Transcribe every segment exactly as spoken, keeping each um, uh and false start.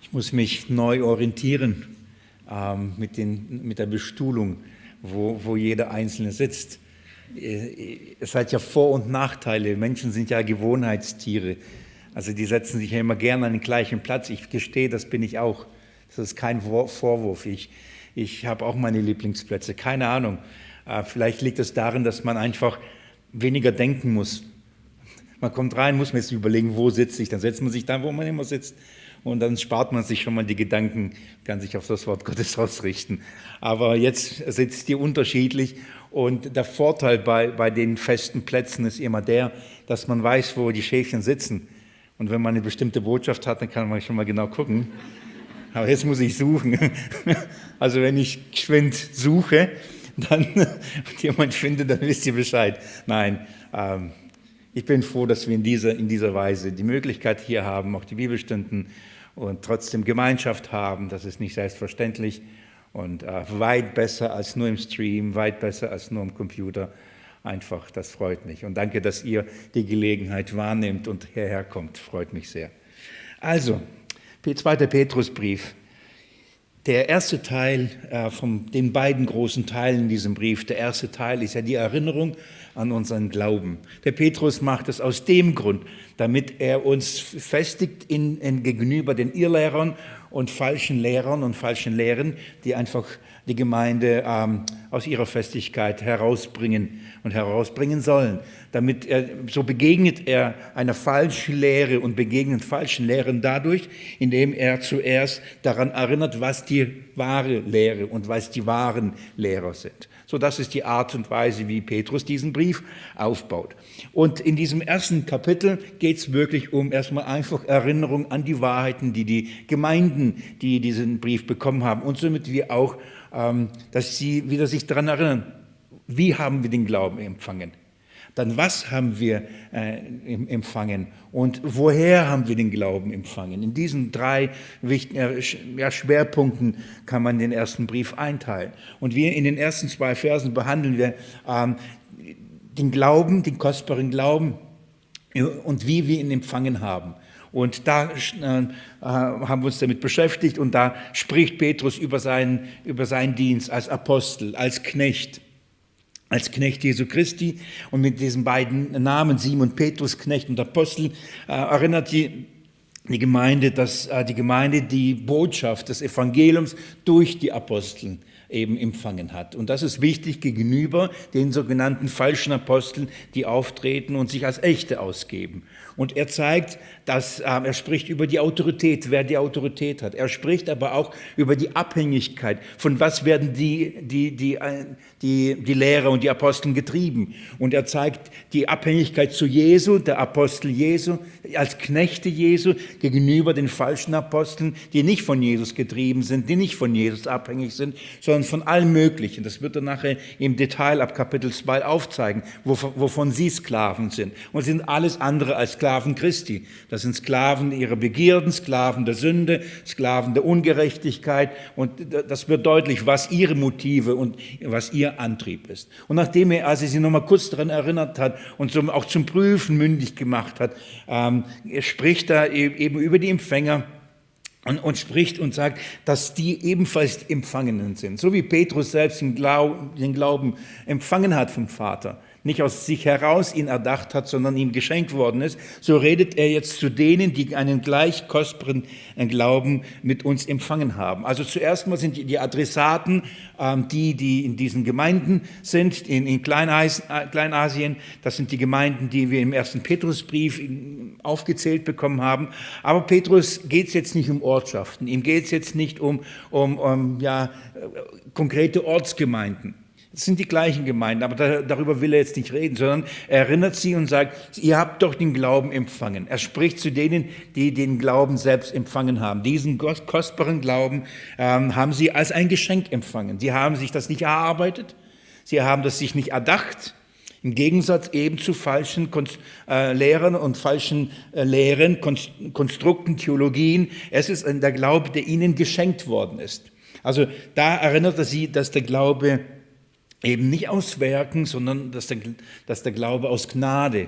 Ich muss mich neu orientieren ähm, mit, den, mit der Bestuhlung, wo, wo jeder Einzelne sitzt. Es hat ja Vor- und Nachteile. Menschen sind ja Gewohnheitstiere. Also die setzen sich ja immer gerne an den gleichen Platz. Ich gestehe, das bin ich auch. Das ist kein Vorwurf. Ich, ich habe auch meine Lieblingsplätze. Keine Ahnung. Äh, vielleicht liegt es darin, dass man einfach weniger denken muss. Man kommt rein, muss man jetzt überlegen, wo sitze ich. Dann setzt man sich da, wo man immer sitzt. Und dann spart man sich schon mal die Gedanken, kann sich auf das Wort Gottes ausrichten. Aber jetzt sitzt ihr unterschiedlich. Und der Vorteil bei, bei den festen Plätzen ist immer der, dass man weiß, wo die Schäfchen sitzen. Und wenn man eine bestimmte Botschaft hat, dann kann man schon mal genau gucken. Aber jetzt muss ich suchen. Also wenn ich geschwind suche, dann und jemand findet, dann wisst ihr Bescheid. Nein, ähm, ich bin froh, dass wir in dieser, in dieser Weise die Möglichkeit hier haben, auch die Bibelstunden und trotzdem Gemeinschaft haben. Das ist nicht selbstverständlich und äh, weit besser als nur im Stream, weit besser als nur am Computer. Einfach, das freut mich. Und danke, dass ihr die Gelegenheit wahrnehmt und hierher kommt. Freut mich sehr. Also, zweiter Petrusbrief. Der erste Teil äh, von den beiden großen Teilen in diesem Brief, der erste Teil ist ja die Erinnerung an unseren Glauben. Der Petrus macht es aus dem Grund, damit er uns festigt in, in gegenüber den Irrlehrern und falschen Lehrern und falschen Lehren, die einfach die Gemeinde ähm, aus ihrer Festigkeit herausbringen und herausbringen sollen. Damit er, so begegnet er einer falschen Lehre und begegnet falschen Lehren dadurch, indem er zuerst daran erinnert, was die wahre Lehre und was die wahren Lehrer sind. So, das ist die Art und Weise, wie Petrus diesen Brief aufbaut. Und in diesem ersten Kapitel geht es wirklich um erstmal einfach Erinnerung an die Wahrheiten, die die Gemeinden, die diesen Brief bekommen haben und somit wir auch, ähm, dass sie wieder sich daran erinnern, wie haben wir den Glauben empfangen? Dann was haben wir äh, empfangen und woher haben wir den Glauben empfangen? In diesen drei wichtigen, äh, ja, Schwerpunkten kann man den ersten Brief einteilen. Und wir in den ersten zwei Versen behandeln wir ähm, den Glauben, den kostbaren Glauben und wie wir ihn empfangen haben. Und da äh, haben wir uns damit beschäftigt und da spricht Petrus über seinen, über seinen Dienst als Apostel, als Knecht. Als Knecht Jesu Christi und mit diesen beiden Namen, Simon Petrus, Knecht und Apostel, äh, erinnert die, die Gemeinde, dass äh, die Gemeinde die Botschaft des Evangeliums durch die Apostel eben empfangen hat. Und das ist wichtig gegenüber den sogenannten falschen Aposteln, die auftreten und sich als Echte ausgeben. Und er zeigt, dass äh, er spricht über die Autorität, wer die Autorität hat. Er spricht aber auch über die Abhängigkeit, von was werden die, die, die, die, die Lehrer und die Apostel getrieben. Und er zeigt die Abhängigkeit zu Jesu, der Apostel Jesu, als Knechte Jesu gegenüber den falschen Aposteln, die nicht von Jesus getrieben sind, die nicht von Jesus abhängig sind, sondern von allem Möglichen. Das wird er nachher im Detail ab Kapitel zwei aufzeigen, wovon sie Sklaven sind. Und sie sind alles andere als Sklaven Christi. Das sind Sklaven ihrer Begierden, Sklaven der Sünde, Sklaven der Ungerechtigkeit. Und das wird deutlich, was ihre Motive und was ihr Antrieb ist. Und nachdem er, als er sie nochmal kurz daran erinnert hat und zum, auch zum Prüfen mündig gemacht hat, ähm, er spricht da eben über die Empfänger und, und spricht und sagt, dass die ebenfalls Empfangenen sind. So wie Petrus selbst den Glauben, den Glauben empfangen hat vom Vater. Nicht aus sich heraus ihn erdacht hat, sondern ihm geschenkt worden ist, so redet er jetzt zu denen, die einen gleich kostbaren Glauben mit uns empfangen haben. Also zuerst mal sind die, die Adressaten, ähm, die, die in diesen Gemeinden sind, in, in Kleinasien, Kleinasien, das sind die Gemeinden, die wir im ersten Petrusbrief aufgezählt bekommen haben. Aber Petrus geht es jetzt nicht um Ortschaften, ihm geht es jetzt nicht um, um, um ja, konkrete Ortsgemeinden. Das sind die gleichen Gemeinden, aber da, darüber will er jetzt nicht reden, sondern er erinnert sie und sagt, ihr habt doch den Glauben empfangen. Er spricht zu denen, die den Glauben selbst empfangen haben. Diesen kostbaren Glauben ähm, haben sie als ein Geschenk empfangen. Sie haben sich das nicht erarbeitet, sie haben das sich nicht erdacht, im Gegensatz eben zu falschen Konst- äh, Lehrern und falschen äh, Lehren, Konst- Konstrukten, Theologien. Es ist der Glaube, der ihnen geschenkt worden ist. Also da erinnert er sie, dass der Glaube eben nicht aus Werken, sondern dass der, dass der Glaube aus Gnade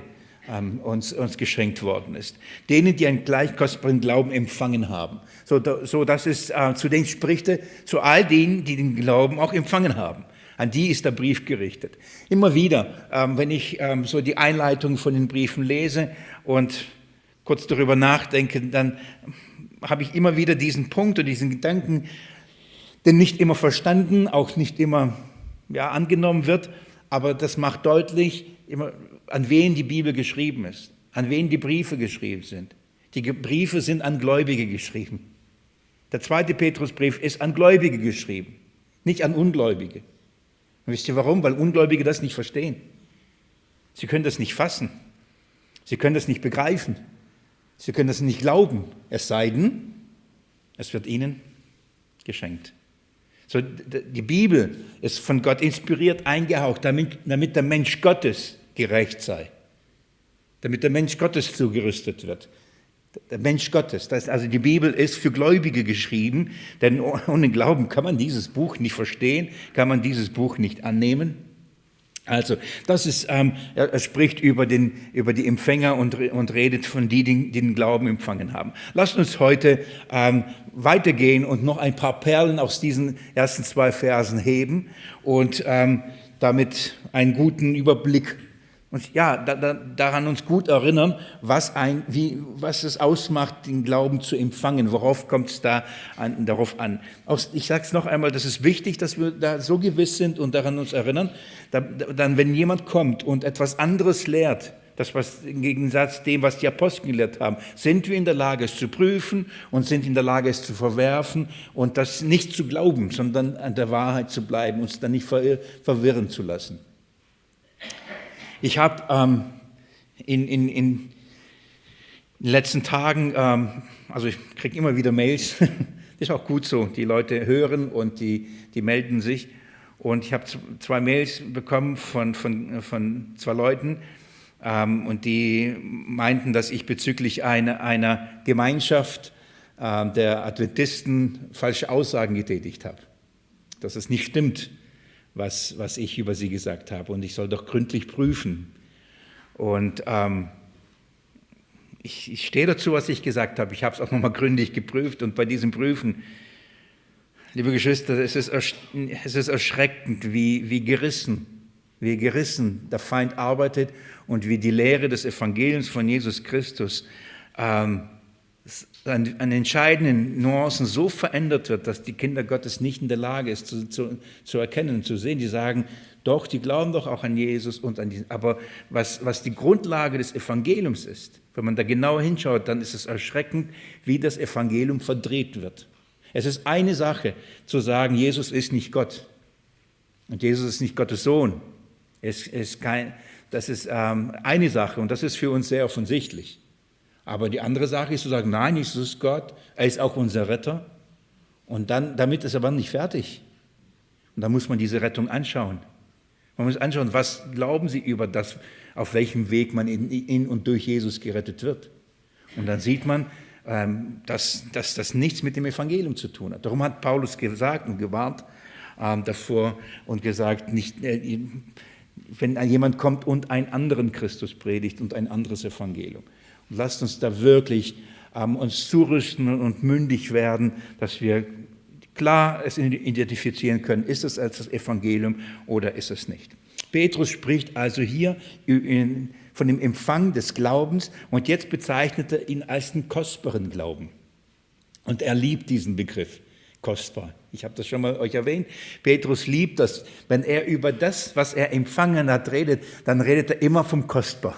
ähm, uns, uns geschenkt worden ist. Denen, die einen gleich kostbaren Glauben empfangen haben. So, da, so das ist, äh, zu denen spricht er, zu all denen, die den Glauben auch empfangen haben. An die ist der Brief gerichtet. Immer wieder, ähm, wenn ich ähm, so die Einleitung von den Briefen lese und kurz darüber nachdenke, dann habe ich immer wieder diesen Punkt und diesen Gedanken, der nicht immer verstanden, auch nicht immer ja, angenommen wird, aber das macht deutlich, immer, an wen die Bibel geschrieben ist, an wen die Briefe geschrieben sind. Die Briefe sind an Gläubige geschrieben. Der zweite Petrusbrief ist an Gläubige geschrieben, nicht an Ungläubige. Und wisst ihr warum? Weil Ungläubige das nicht verstehen. Sie können das nicht fassen. Sie können das nicht begreifen. Sie können das nicht glauben. Es sei denn, es wird ihnen geschenkt. So, die Bibel ist von Gott inspiriert, eingehaucht, damit, damit der Mensch Gottes gerecht sei. Damit der Mensch Gottes zugerüstet wird. Der Mensch Gottes. Das, also die Bibel ist für Gläubige geschrieben, denn ohne Glauben kann man dieses Buch nicht verstehen, kann man dieses Buch nicht annehmen. Also, das ist, ähm, er spricht über, den, über die Empfänger und, und redet von denen, die den Glauben empfangen haben. Lasst uns heute ähm, weitergehen und noch ein paar Perlen aus diesen ersten zwei Versen heben und ähm, damit einen guten Überblick und ja, da, da, daran uns gut erinnern, was, ein, wie, was es ausmacht, den Glauben zu empfangen. Worauf kommt es da an, darauf an? Auch, ich sage es noch einmal, das ist wichtig, dass wir da so gewiss sind und daran uns erinnern. Da, dann, wenn jemand kommt und etwas anderes lehrt, das was im Gegensatz dem, was die Apostel gelehrt haben, sind wir in der Lage, es zu prüfen und sind in der Lage, es zu verwerfen und das nicht zu glauben, sondern an der Wahrheit zu bleiben, uns dann nicht verwirren zu lassen. Ich habe ähm, in, in, in den letzten Tagen, ähm, also ich kriege immer wieder Mails, das ist auch gut so, die Leute hören und die, die melden sich. Und ich habe zwei Mails bekommen von, von, von zwei Leuten ähm, und die meinten, dass ich bezüglich einer, einer Gemeinschaft äh, der Adventisten falsche Aussagen getätigt habe. Dass es nicht stimmt. Was, was ich über sie gesagt habe. Und ich soll doch gründlich prüfen. Und ähm, ich, ich stehe dazu, was ich gesagt habe. Ich habe es auch nochmal gründlich geprüft. Und bei diesem Prüfen, liebe Geschwister, es ist, es ist erschreckend, wie, wie gerissen, wie gerissen der Feind arbeitet und wie die Lehre des Evangeliums von Jesus Christus ähm, an, an entscheidenden Nuancen so verändert wird, dass die Kinder Gottes nicht in der Lage ist, zu, zu, zu erkennen, zu sehen. Die sagen, doch, die glauben doch auch an Jesus und an diesen. Aber was, was die Grundlage des Evangeliums ist, wenn man da genauer hinschaut, dann ist es erschreckend, wie das Evangelium verdreht wird. Es ist eine Sache, zu sagen, Jesus ist nicht Gott und Jesus ist nicht Gottes Sohn. Es ist kein, das ist ähm, eine Sache und das ist für uns sehr offensichtlich. Aber die andere Sache ist zu sagen, nein, Jesus ist Gott, er ist auch unser Retter. Und dann, damit ist er aber nicht fertig. Und da muss man diese Rettung anschauen. Man muss anschauen, was glauben Sie über das, auf welchem Weg man in, in und durch Jesus gerettet wird. Und dann sieht man, ähm, dass, dass das nichts mit dem Evangelium zu tun hat. Darum hat Paulus gesagt und gewarnt ähm, davor und gesagt, nicht, äh, wenn jemand kommt und einen anderen Christus predigt und ein anderes Evangelium. Lasst uns da wirklich ähm, uns zurüsten und mündig werden, dass wir klar es identifizieren können, ist es als das Evangelium oder ist es nicht. Petrus spricht also hier in, von dem Empfang des Glaubens und jetzt bezeichnet er ihn als den kostbaren Glauben. Und er liebt diesen Begriff, kostbar. Ich habe das schon mal euch erwähnt. Petrus liebt das. Wenn er über das, was er empfangen hat, redet, dann redet er immer vom Kostbar.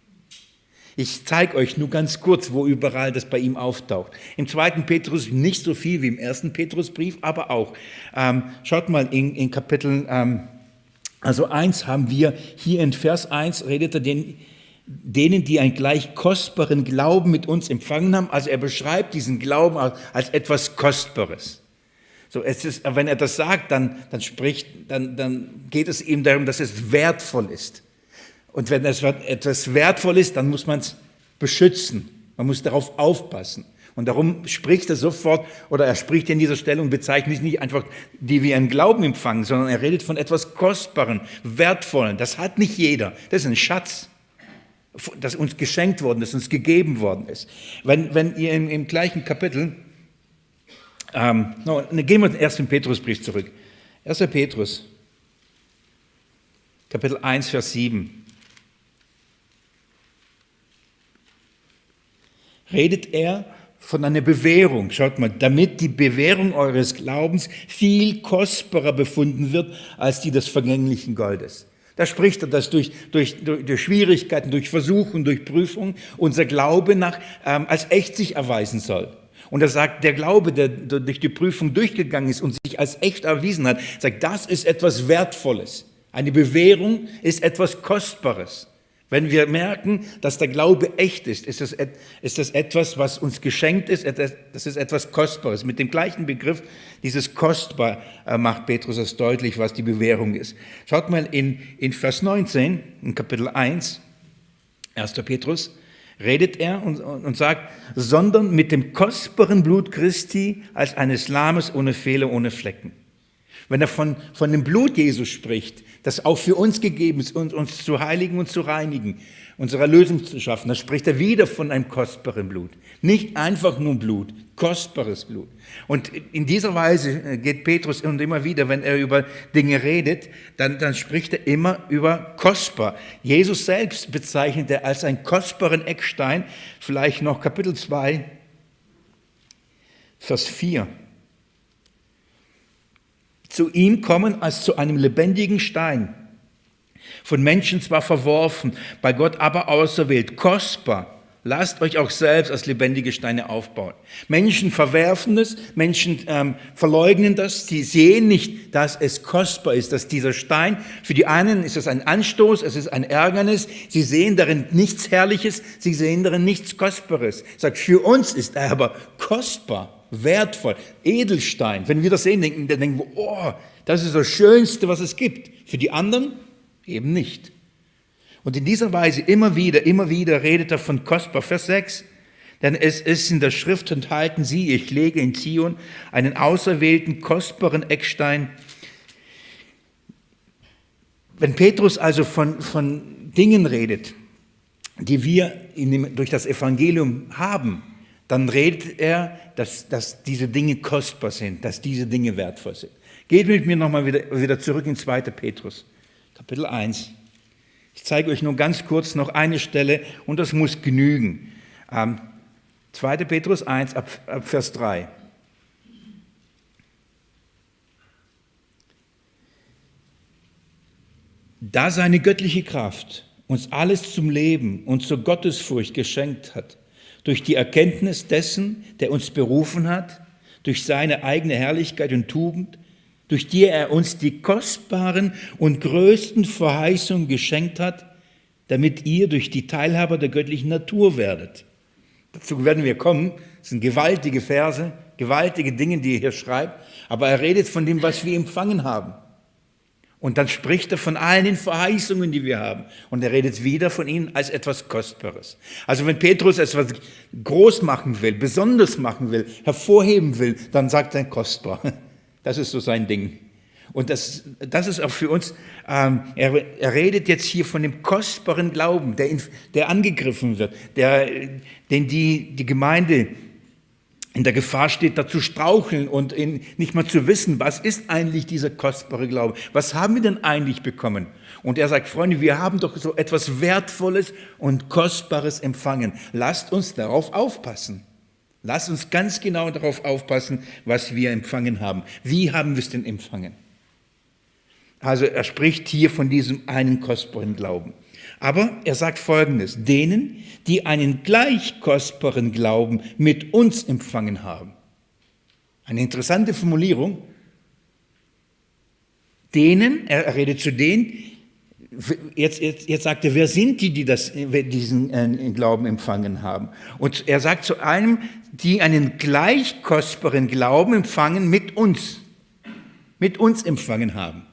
Ich zeige euch nur ganz kurz, wo überall das bei ihm auftaucht. Im zweiten Petrus nicht so viel wie im ersten Petrusbrief, aber auch. Ähm, schaut mal in, in Kapitel, ähm, also eins haben wir, hier in Vers eins redet er den, denen, die einen gleich kostbaren Glauben mit uns empfangen haben. Also er beschreibt diesen Glauben als, als etwas Kostbares. So, es ist, wenn er das sagt, dann, dann, spricht, dann, dann geht es ihm darum, dass es wertvoll ist. Und wenn etwas wertvoll ist, dann muss man es beschützen. Man muss darauf aufpassen. Und darum spricht er sofort, oder er spricht in dieser Stelle und bezeichnet nicht einfach, die wir einen Glauben empfangen, sondern er redet von etwas Kostbaren, Wertvollen. Das hat nicht jeder. Das ist ein Schatz. das uns geschenkt worden ist, uns gegeben worden ist. Wenn, wenn ihr im, im gleichen Kapitel, ähm, no, gehen wir den ersten Petrusbrief zurück. erster Petrus, Kapitel eins, Vers sieben. Redet er von einer Bewährung. Schaut mal, damit die Bewährung eures Glaubens viel kostbarer befunden wird als die des vergänglichen Goldes. Da spricht er, dass durch, durch, durch, durch Schwierigkeiten, durch Versuchen, durch Prüfungen unser Glaube nach, ähm, als echt sich erweisen soll. Und er sagt, der Glaube, der durch die Prüfung durchgegangen ist und sich als echt erwiesen hat, sagt, das ist etwas Wertvolles. Eine Bewährung ist etwas Kostbares. Wenn wir merken, dass der Glaube echt ist, ist das, ist das etwas, was uns geschenkt ist, das ist etwas Kostbares. Mit dem gleichen Begriff, dieses Kostbar, macht Petrus das deutlich, was die Bewährung ist. Schaut mal in, in Vers neunzehn, in Kapitel eins, erster Petrus, redet er und, und sagt, sondern mit dem kostbaren Blut Christi als eines Lammes ohne Fehler, ohne Flecken. Wenn er von, von dem Blut Jesus spricht, das auch für uns gegeben ist, uns, uns zu heiligen und zu reinigen, unsere Erlösung zu schaffen, dann spricht er wieder von einem kostbaren Blut. Nicht einfach nur Blut, kostbares Blut. Und in dieser Weise geht Petrus und immer wieder, wenn er über Dinge redet, dann, dann spricht er immer über kostbar. Jesus selbst bezeichnet er als einen kostbaren Eckstein, vielleicht noch Kapitel zwei, Vers vier. Zu ihm kommen als zu einem lebendigen Stein, von Menschen zwar verworfen, bei Gott aber auserwählt, kostbar. Lasst euch auch selbst als lebendige Steine aufbauen. Menschen verwerfen es, Menschen ähm, verleugnen das, sie sehen nicht, dass es kostbar ist, dass dieser Stein, für die einen ist es ein Anstoß, es ist ein Ärgernis, sie sehen darin nichts Herrliches, sie sehen darin nichts Kostbares. Sagt, für uns ist er aber kostbar. Wertvoll, Edelstein. Wenn wir das sehen, denken, dann denken wir, oh, das ist das Schönste, was es gibt. Für die anderen eben nicht. Und in dieser Weise immer wieder, immer wieder redet er von kostbar. Vers sechs, denn es ist in der Schrift enthalten, sieh, ich lege in Zion einen auserwählten, kostbaren Eckstein. Wenn Petrus also von, von Dingen redet, die wir in dem, durch das Evangelium haben, dann redet er, dass, dass diese Dinge kostbar sind, dass diese Dinge wertvoll sind. Geht mit mir nochmal wieder, wieder zurück in zweiter Petrus, Kapitel eins. Ich zeige euch nur ganz kurz noch eine Stelle und das muss genügen. Ähm, zweiter Petrus eins, ab, ab Vers drei. Da seine göttliche Kraft uns alles zum Leben und zur Gottesfurcht geschenkt hat, durch die Erkenntnis dessen, der uns berufen hat, durch seine eigene Herrlichkeit und Tugend, durch die er uns die kostbaren und größten Verheißungen geschenkt hat, damit ihr durch die Teilhaber der göttlichen Natur werdet. Dazu werden wir kommen. Das sind gewaltige Verse, gewaltige Dinge, die er hier schreibt. Aber er redet von dem, was wir empfangen haben. Und dann spricht er von allen den Verheißungen, die wir haben. Und er redet wieder von ihnen als etwas Kostbares. Also wenn Petrus etwas groß machen will, besonders machen will, hervorheben will, dann sagt er kostbar. Das ist so sein Ding. Und das, das ist auch für uns, ähm, er, er redet jetzt hier von dem kostbaren Glauben, der, in, der angegriffen wird, der, den die, die Gemeinde in der Gefahr steht, da zu straucheln und in, nicht mal zu wissen, was ist eigentlich dieser kostbare Glaube? Was haben wir denn eigentlich bekommen? Und er sagt, Freunde, wir haben doch so etwas Wertvolles und Kostbares empfangen. Lasst uns darauf aufpassen. Lasst uns ganz genau darauf aufpassen, was wir empfangen haben. Wie haben wir es denn empfangen? Also er spricht hier von diesem einen kostbaren Glauben. Aber er sagt Folgendes, denen, die einen gleich kostbaren Glauben mit uns empfangen haben. Eine interessante Formulierung. Denen, er redet zu denen, jetzt, jetzt, jetzt sagt er, wer sind die, die das, diesen äh, Glauben empfangen haben? Und er sagt zu einem, die einen gleich kostbaren Glauben empfangen mit uns, mit uns empfangen haben.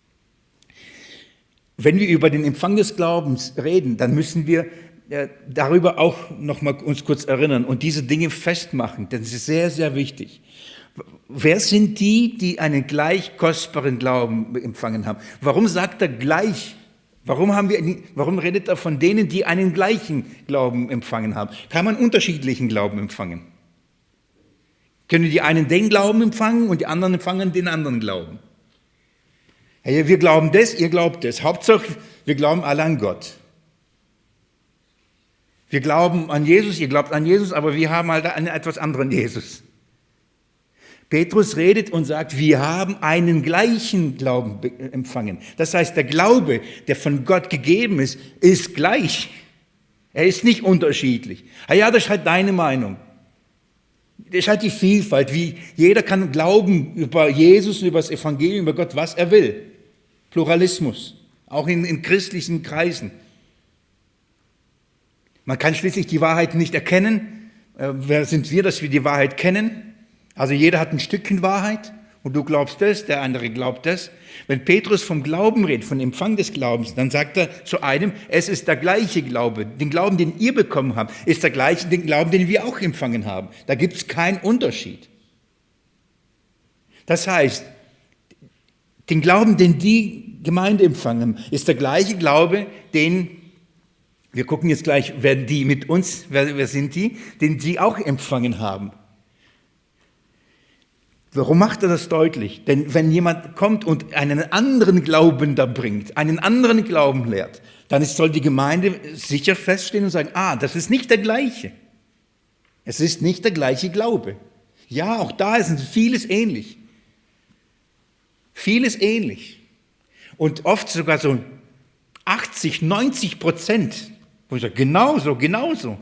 Wenn wir über den Empfang des Glaubens reden, dann müssen wir äh, darüber auch noch mal uns kurz erinnern und diese Dinge festmachen. Das ist sehr, sehr wichtig. Wer sind die, die einen gleich kostbaren Glauben empfangen haben? Warum sagt er gleich Warum, haben wir, warum redet er von denen, die einen gleichen Glauben empfangen haben? Kann man unterschiedlichen Glauben empfangen? Können die einen den Glauben empfangen und die anderen empfangen den anderen Glauben? Hey, wir glauben das, ihr glaubt das. Hauptsache, wir glauben alle an Gott. Wir glauben an Jesus, ihr glaubt an Jesus, aber wir haben halt einen etwas anderen Jesus. Petrus redet und sagt, wir haben einen gleichen Glauben empfangen. Das heißt, der Glaube, der von Gott gegeben ist, ist gleich. Er ist nicht unterschiedlich. Ja, das ist halt deine Meinung. Das ist halt die Vielfalt, wie jeder kann glauben über Jesus, über das Evangelium, über Gott, was er will. Pluralismus, auch in, in christlichen Kreisen. Man kann schließlich die Wahrheit nicht erkennen. Äh, wer sind wir, dass wir die Wahrheit kennen? Also jeder hat ein Stückchen Wahrheit und du glaubst das, der andere glaubt das. Wenn Petrus vom Glauben redet, von Empfang des Glaubens, dann sagt er zu einem, es ist der gleiche Glaube. Den Glauben, den ihr bekommen habt, ist der gleiche, den Glauben, den wir auch empfangen haben. Da gibt es keinen Unterschied. Das heißt, den Glauben, den die Gemeinde empfangen, ist der gleiche Glaube, den, wir gucken jetzt gleich, wer die mit uns, wer, wer sind die, den sie auch empfangen haben. Warum macht er das deutlich? Denn wenn jemand kommt und einen anderen Glauben da bringt, einen anderen Glauben lehrt, dann soll die Gemeinde sicher feststehen und sagen, ah, das ist nicht der gleiche. Es ist nicht der gleiche Glaube. Ja, auch da ist vieles ähnlich. Vieles ähnlich. Und oft sogar so achtzig, neunzig Prozent, wo ich sage, genauso, genauso.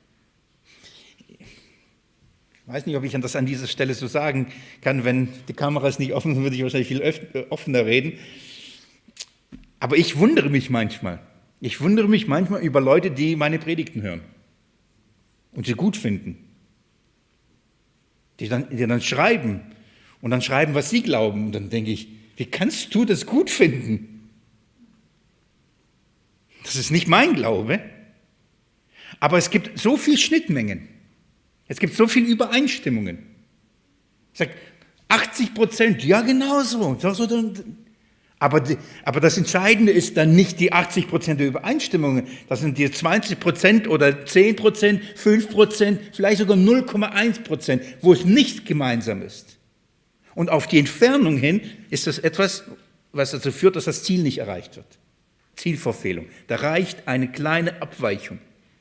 Ich weiß nicht, ob ich das an dieser Stelle so sagen kann, wenn die Kameras nicht offen sind, würde ich wahrscheinlich viel offener reden. Aber ich wundere mich manchmal. Ich wundere mich manchmal über Leute, die meine Predigten hören und sie gut finden. Die dann, die dann schreiben und dann schreiben, was sie glauben. Und dann denke ich, wie kannst du das gut finden? Das ist nicht mein Glaube. Aber es gibt so viele Schnittmengen. Es gibt so viele Übereinstimmungen. Ich sage, achtzig Prozent, ja genau so. Aber, die, aber das Entscheidende ist dann nicht die achtzig Prozent der Übereinstimmungen. Das sind die zwanzig Prozent oder zehn Prozent, fünf Prozent, vielleicht sogar null Komma eins Prozent, wo es nicht gemeinsam ist. Und auf die Entfernung hin ist das etwas, was dazu führt, dass das Ziel nicht erreicht wird. Zielverfehlung. Da reicht eine kleine Abweichung.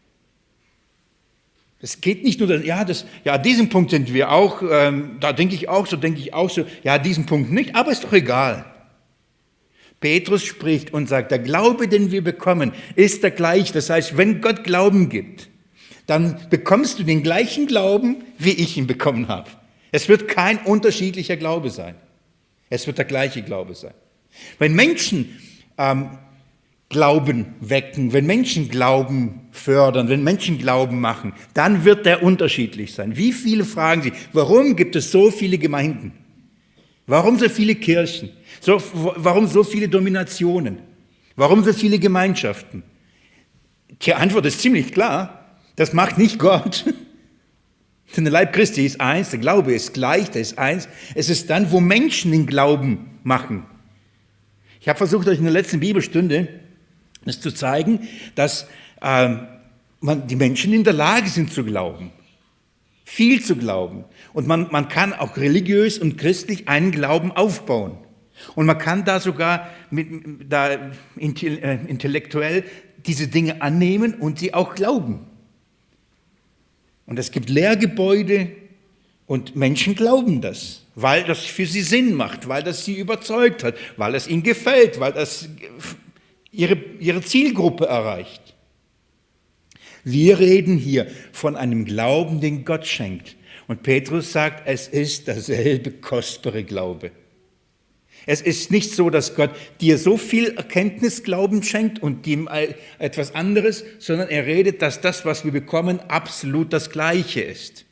Es geht nicht nur, ja, das, ja, an diesem Punkt sind wir auch, ähm, da denke ich auch so, denke ich auch so, ja, an diesem Punkt nicht, aber ist doch egal. Petrus spricht und sagt, der Glaube, den wir bekommen, ist der gleiche. Das heißt, wenn Gott Glauben gibt, dann bekommst du den gleichen Glauben, wie ich ihn bekommen habe. Es wird kein unterschiedlicher Glaube sein. Es wird der gleiche Glaube sein. Wenn Menschen ähm, Glauben wecken, wenn Menschen Glauben fördern, wenn Menschen Glauben machen, dann wird der unterschiedlich sein. Wie viele fragen Sie, warum gibt es so viele Gemeinden? Warum so viele Kirchen? So, warum so viele Dominationen? Warum so viele Gemeinschaften? Die Antwort ist ziemlich klar. Das macht nicht Gott. Denn der Leib Christi ist eins, der Glaube ist gleich, der ist eins. Es ist dann, wo Menschen den Glauben machen. Ich habe versucht, euch in der letzten Bibelstunde das zu zeigen, dass äh, man, die Menschen in der Lage sind zu glauben, viel zu glauben. Und man, man kann auch religiös und christlich einen Glauben aufbauen. Und man kann da sogar mit, da intellektuell diese Dinge annehmen und sie auch glauben. Und es gibt Lehrgebäude und Menschen glauben das, weil das für sie Sinn macht, weil das sie überzeugt hat, weil es ihnen gefällt, weil das ihre, ihre Zielgruppe erreicht. Wir reden hier von einem Glauben, den Gott schenkt. Und Petrus sagt, es ist derselbe kostbare Glaube. Es ist nicht so, dass Gott dir so viel Erkenntnisglauben schenkt und ihm etwas anderes, sondern er redet, dass das, was wir bekommen, absolut das Gleiche ist.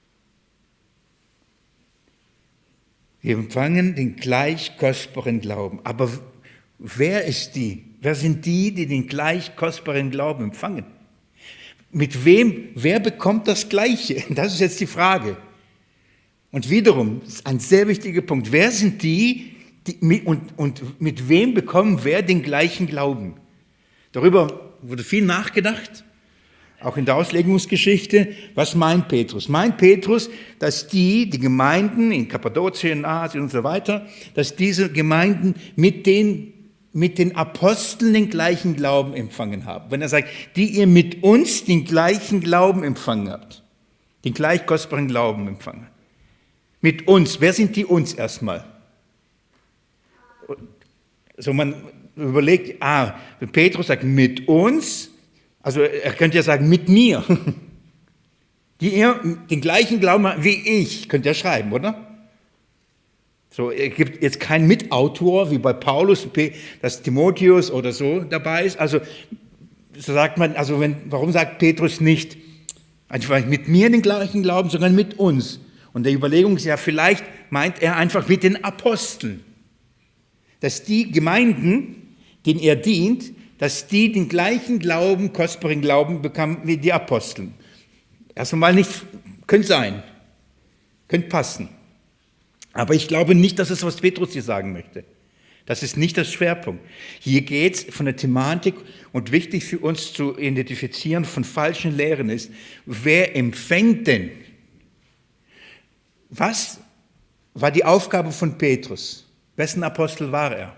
Wir empfangen den gleich kostbaren Glauben. Aber wer ist die? Wer sind die, die den gleich kostbaren Glauben empfangen? Mit wem, wer bekommt das Gleiche? Das ist jetzt die Frage. Und wiederum, das ist ein sehr wichtiger Punkt. Wer sind die, die und, und mit wem bekommen wer den gleichen Glauben? Darüber wurde viel nachgedacht, auch in der Auslegungsgeschichte. Was meint Petrus? Meint Petrus, dass die, die Gemeinden in Kappadokien, Asien und so weiter, dass diese Gemeinden mit den, mit den Aposteln den gleichen Glauben empfangen haben? Wenn er sagt, die ihr mit uns den gleichen Glauben empfangen habt, den gleich kostbaren Glauben empfangen. Mit uns. Wer sind die uns erstmal? So man überlegt, ah, wenn Petrus sagt mit uns, also er könnte ja sagen mit mir, die ihr den gleichen Glauben habt wie ich, könnt ihr schreiben, oder? So, es gibt jetzt keinen Mitautor wie bei Paulus, dass Timotheus oder so dabei ist. Also so sagt man, also wenn, warum sagt Petrus nicht einfach mit mir den gleichen Glauben, sondern mit uns? Und die Überlegung ist ja, vielleicht meint er einfach mit den Aposteln, dass die Gemeinden, denen er dient, dass die den gleichen Glauben, kostbaren Glauben bekamen wie die Aposteln. Erst einmal nicht, könnte sein, könnte passen. Aber ich glaube nicht, dass es, was Petrus hier sagen möchte. Das ist nicht das Schwerpunkt. Hier geht es von der Thematik und wichtig für uns zu identifizieren von falschen Lehren ist, wer empfängt denn? Was war die Aufgabe von Petrus? Wessen Apostel war er?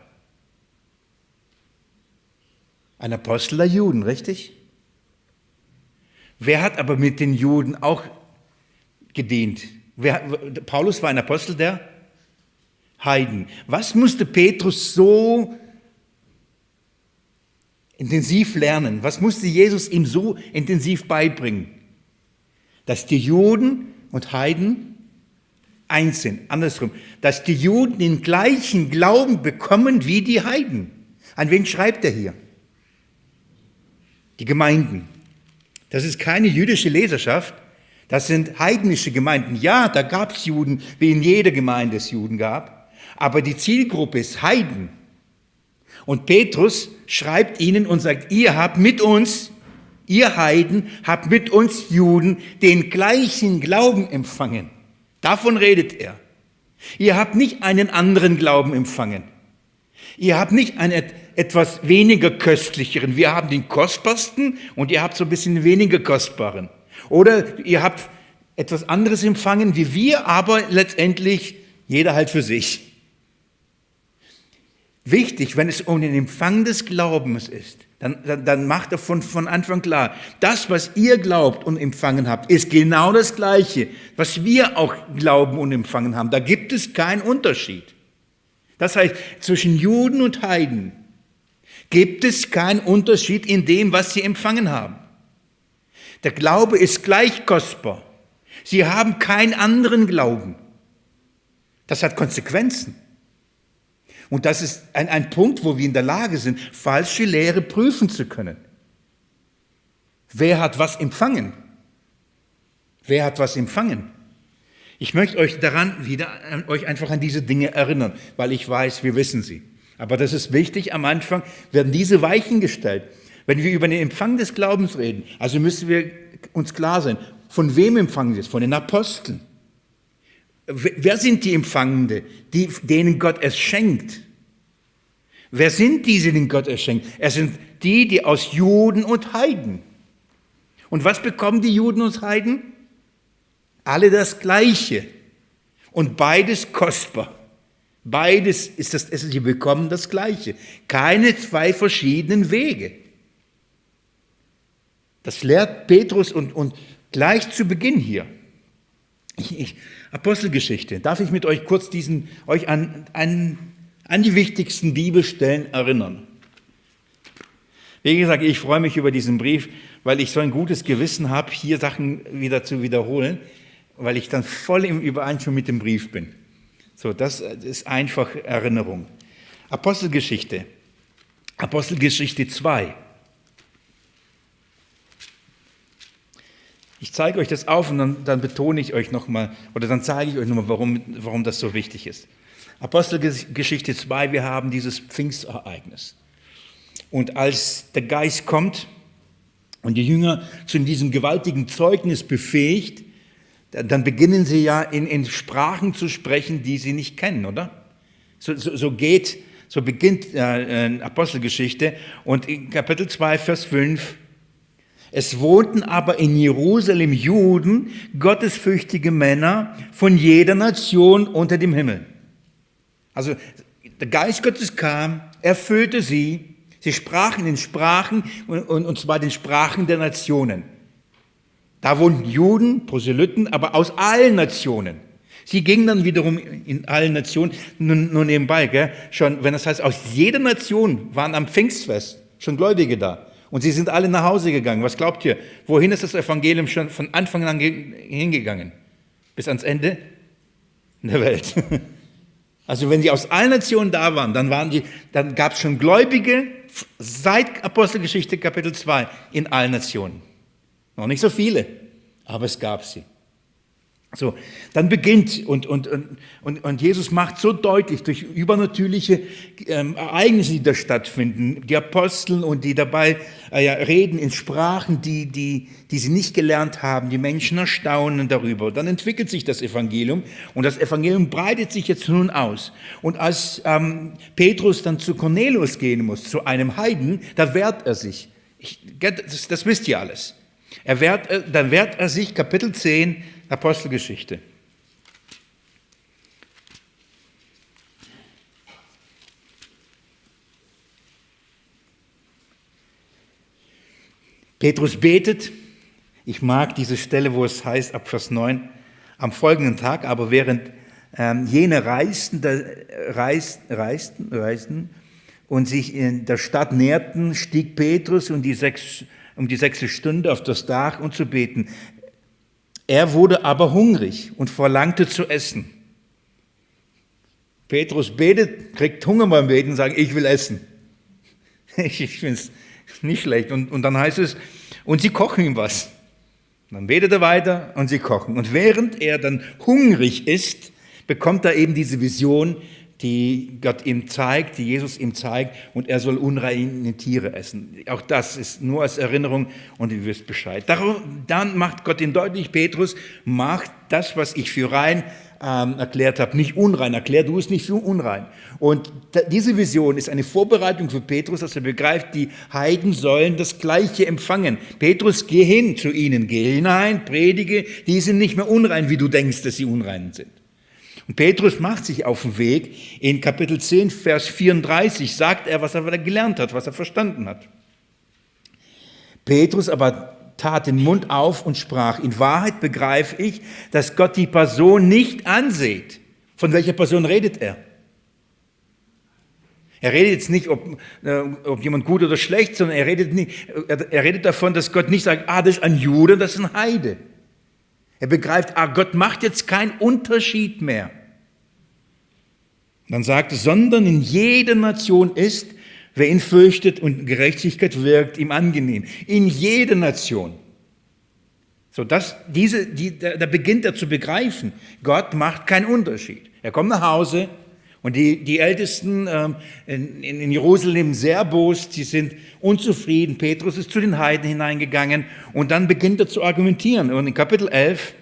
Ein Apostel der Juden, richtig? Wer hat aber mit den Juden auch gedient? Wer, Paulus war ein Apostel der Heiden. Was musste Petrus so intensiv lernen? Was musste Jesus ihm so intensiv beibringen? Dass die Juden und Heiden eins sind. Andersrum, dass die Juden den gleichen Glauben bekommen wie die Heiden. An wen schreibt er hier? Die Gemeinden. Das ist keine jüdische Leserschaft, das sind heidnische Gemeinden. Ja, da gab es Juden, wie in jeder Gemeinde es Juden gab, aber die Zielgruppe ist Heiden. Und Petrus schreibt ihnen und sagt, ihr habt mit uns, ihr Heiden, habt mit uns Juden den gleichen Glauben empfangen. Davon redet er. Ihr habt nicht einen anderen Glauben empfangen. Ihr habt nicht einen etwas weniger köstlicheren. Wir haben den kostbarsten und ihr habt so ein bisschen weniger kostbaren. Oder ihr habt etwas anderes empfangen wie wir, aber letztendlich jeder halt für sich. Wichtig, wenn es um den Empfang des Glaubens ist, dann, dann, dann macht er von, von Anfang klar, das, was ihr glaubt und empfangen habt, ist genau das Gleiche, was wir auch glauben und empfangen haben. Da gibt es keinen Unterschied. Das heißt, zwischen Juden und Heiden gibt es keinen Unterschied in dem, was sie empfangen haben. Der Glaube ist gleich kostbar. Sie haben keinen anderen Glauben. Das hat Konsequenzen. Und das ist ein, ein Punkt, wo wir in der Lage sind, falsche Lehre prüfen zu können. Wer hat was empfangen? Wer hat was empfangen? Ich möchte euch daran wieder, euch einfach an diese Dinge erinnern, weil ich weiß, wir wissen sie. Aber das ist wichtig, am Anfang werden diese Weichen gestellt. Wenn wir über den Empfang des Glaubens reden, also müssen wir uns klar sein, von wem empfangen wir es? Von den Aposteln. Wer sind die Empfangende, die, denen Gott es schenkt? Wer sind diese, denen Gott es schenkt? Es sind die, die aus Juden und Heiden. Und was bekommen die Juden und Heiden? Alle das Gleiche. Und beides kostbar. Beides ist das, sie bekommen das Gleiche. Keine zwei verschiedenen Wege. Das lehrt Petrus und, und gleich zu Beginn hier. Ich, ich, Apostelgeschichte. Darf ich mit euch kurz diesen, euch an, an, an die wichtigsten Bibelstellen erinnern? Wie gesagt, ich freue mich über diesen Brief, weil ich so ein gutes Gewissen habe, hier Sachen wieder zu wiederholen, weil ich dann voll im Übereinstimmung mit dem Brief bin. So, das ist einfach Erinnerung. Apostelgeschichte. Apostelgeschichte zwei. Ich zeige euch das auf und dann, dann betone ich euch nochmal, oder dann zeige ich euch nochmal, warum, warum das so wichtig ist. Apostelgeschichte zwei, wir haben dieses Pfingstereignis. Und als der Geist kommt und die Jünger zu diesem gewaltigen Zeugnis befähigt, dann beginnen sie ja in, in Sprachen zu sprechen, die sie nicht kennen, oder? So, so, so, geht, So beginnt äh, Apostelgeschichte und in Kapitel zwei, Vers fünf. Es wohnten aber in Jerusalem Juden, gottesfürchtige Männer von jeder Nation unter dem Himmel. Also der Geist Gottes kam, erfüllte sie, sie sprachen in Sprachen, und, und, und zwar den Sprachen der Nationen. Da wohnten Juden, Proselyten, aber aus allen Nationen. Sie gingen dann wiederum in allen Nationen, nur, nur nebenbei, gell? Schon, wenn das heißt, aus jeder Nation waren am Pfingstfest schon Gläubige da. Und sie sind alle nach Hause gegangen. Was glaubt ihr? Wohin ist das Evangelium schon von Anfang an hingegangen? Bis ans Ende der Welt. Also wenn die aus allen Nationen da waren, dann, waren die, dann gab es schon Gläubige seit Apostelgeschichte Kapitel zwei in allen Nationen. Noch nicht so viele, aber es gab sie. So, dann beginnt und, und, und, und Jesus macht so deutlich durch übernatürliche ähm, Ereignisse, die da stattfinden, die Apostel und die dabei äh, ja, reden in Sprachen, die, die, die sie nicht gelernt haben, die Menschen erstaunen darüber. Dann entwickelt sich das Evangelium und das Evangelium breitet sich jetzt nun aus. Und als ähm, Petrus dann zu Cornelius gehen muss, zu einem Heiden, da wehrt er sich. Ich, das, das wisst ihr alles. Er wehrt, dann wehrt er sich, Kapitel zehn, Apostelgeschichte. Petrus betet, ich mag diese Stelle, wo es heißt, ab Vers neun, am folgenden Tag, aber während ähm, jene reisten, der, reist, reisten, reisten und sich in der Stadt näherten, stieg Petrus um die, sechs, um die sechste Stunde auf das Dach, um zu beten. Er wurde aber hungrig und verlangte zu essen. Petrus betet, kriegt Hunger beim Beten und sagt, ich will essen. Ich finde es nicht schlecht. Und, und dann heißt es, und sie kochen ihm was. Und dann betet er weiter und sie kochen. Und während er dann hungrig ist, bekommt er eben diese Vision, die Gott ihm zeigt, die Jesus ihm zeigt, und er soll unreine Tiere essen. Auch das ist nur als Erinnerung und ihr wisst Bescheid. Dann macht Gott ihm deutlich, Petrus, mach das, was ich für rein ähm, erklärt habe, nicht unrein. Erklär du es nicht für unrein. Und diese Vision ist eine Vorbereitung für Petrus, dass er begreift, die Heiden sollen das Gleiche empfangen. Petrus, geh hin zu ihnen, geh hinein, predige, die sind nicht mehr unrein, wie du denkst, dass sie unrein sind. Und Petrus macht sich auf den Weg. In Kapitel zehn, Vers vierunddreißig sagt er, was er gelernt hat, was er verstanden hat. Petrus aber tat den Mund auf und sprach, in Wahrheit begreife ich, dass Gott die Person nicht ansieht. Von welcher Person redet er? Er redet jetzt nicht, ob, äh, ob jemand gut oder schlecht, sondern er redet, nicht, er, er redet davon, dass Gott nicht sagt, ah, das ist ein Jude, das ist ein Heide. Er begreift, ah, Gott macht jetzt keinen Unterschied mehr. Dann sagt es, sondern in jeder Nation ist, wer ihn fürchtet und Gerechtigkeit wirkt, ihm angenehm. In jeder Nation. So, das, diese, die, da, da beginnt er zu begreifen, Gott macht keinen Unterschied. Er kommt nach Hause und die, die Ältesten ähm, in, in Jerusalem sehr bos, die sind unzufrieden. Petrus ist zu den Heiden hineingegangen und dann beginnt er zu argumentieren. Und in Kapitel elf,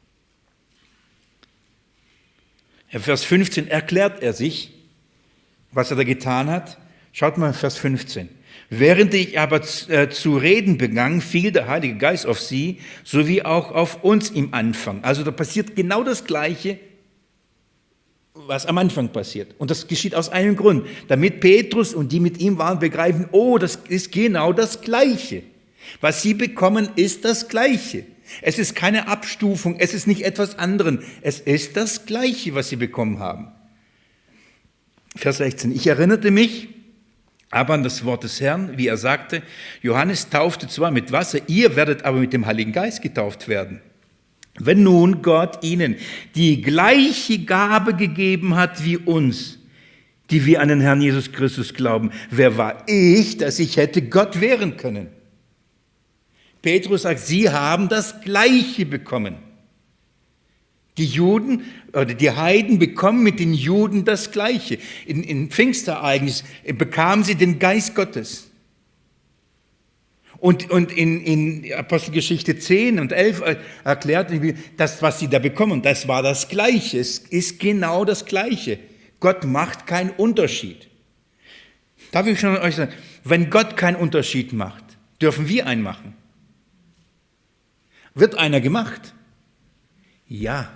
Vers fünfzehn, erklärt er sich, was er da getan hat. Schaut mal, Vers fünfzehn. Während ich aber zu reden begann, fiel der Heilige Geist auf sie, sowie auch auf uns im Anfang. Also da passiert genau das Gleiche, was am Anfang passiert. Und das geschieht aus einem Grund, damit Petrus und die mit ihm waren begreifen, oh, das ist genau das Gleiche. Was sie bekommen, ist das Gleiche. Es ist keine Abstufung, es ist nicht etwas anderes. Es ist das Gleiche, was sie bekommen haben. Vers sechzehn. Ich erinnerte mich aber an das Wort des Herrn, wie er sagte, Johannes taufte zwar mit Wasser, ihr werdet aber mit dem Heiligen Geist getauft werden. Wenn nun Gott ihnen die gleiche Gabe gegeben hat wie uns, die wir an den Herrn Jesus Christus glauben, wer war ich, dass ich hätte Gott wehren können? Petrus sagt, sie haben das Gleiche bekommen. Die Juden oder die Heiden bekommen mit den Juden das Gleiche. In, in Pfingstereignis bekamen sie den Geist Gottes. Und, und in, in Apostelgeschichte zehn und elf erklärt, das, was sie da bekommen, das war das Gleiche. Es ist genau das Gleiche. Gott macht keinen Unterschied. Darf ich schon euch sagen, wenn Gott keinen Unterschied macht, dürfen wir einen machen. Wird einer gemacht? Ja.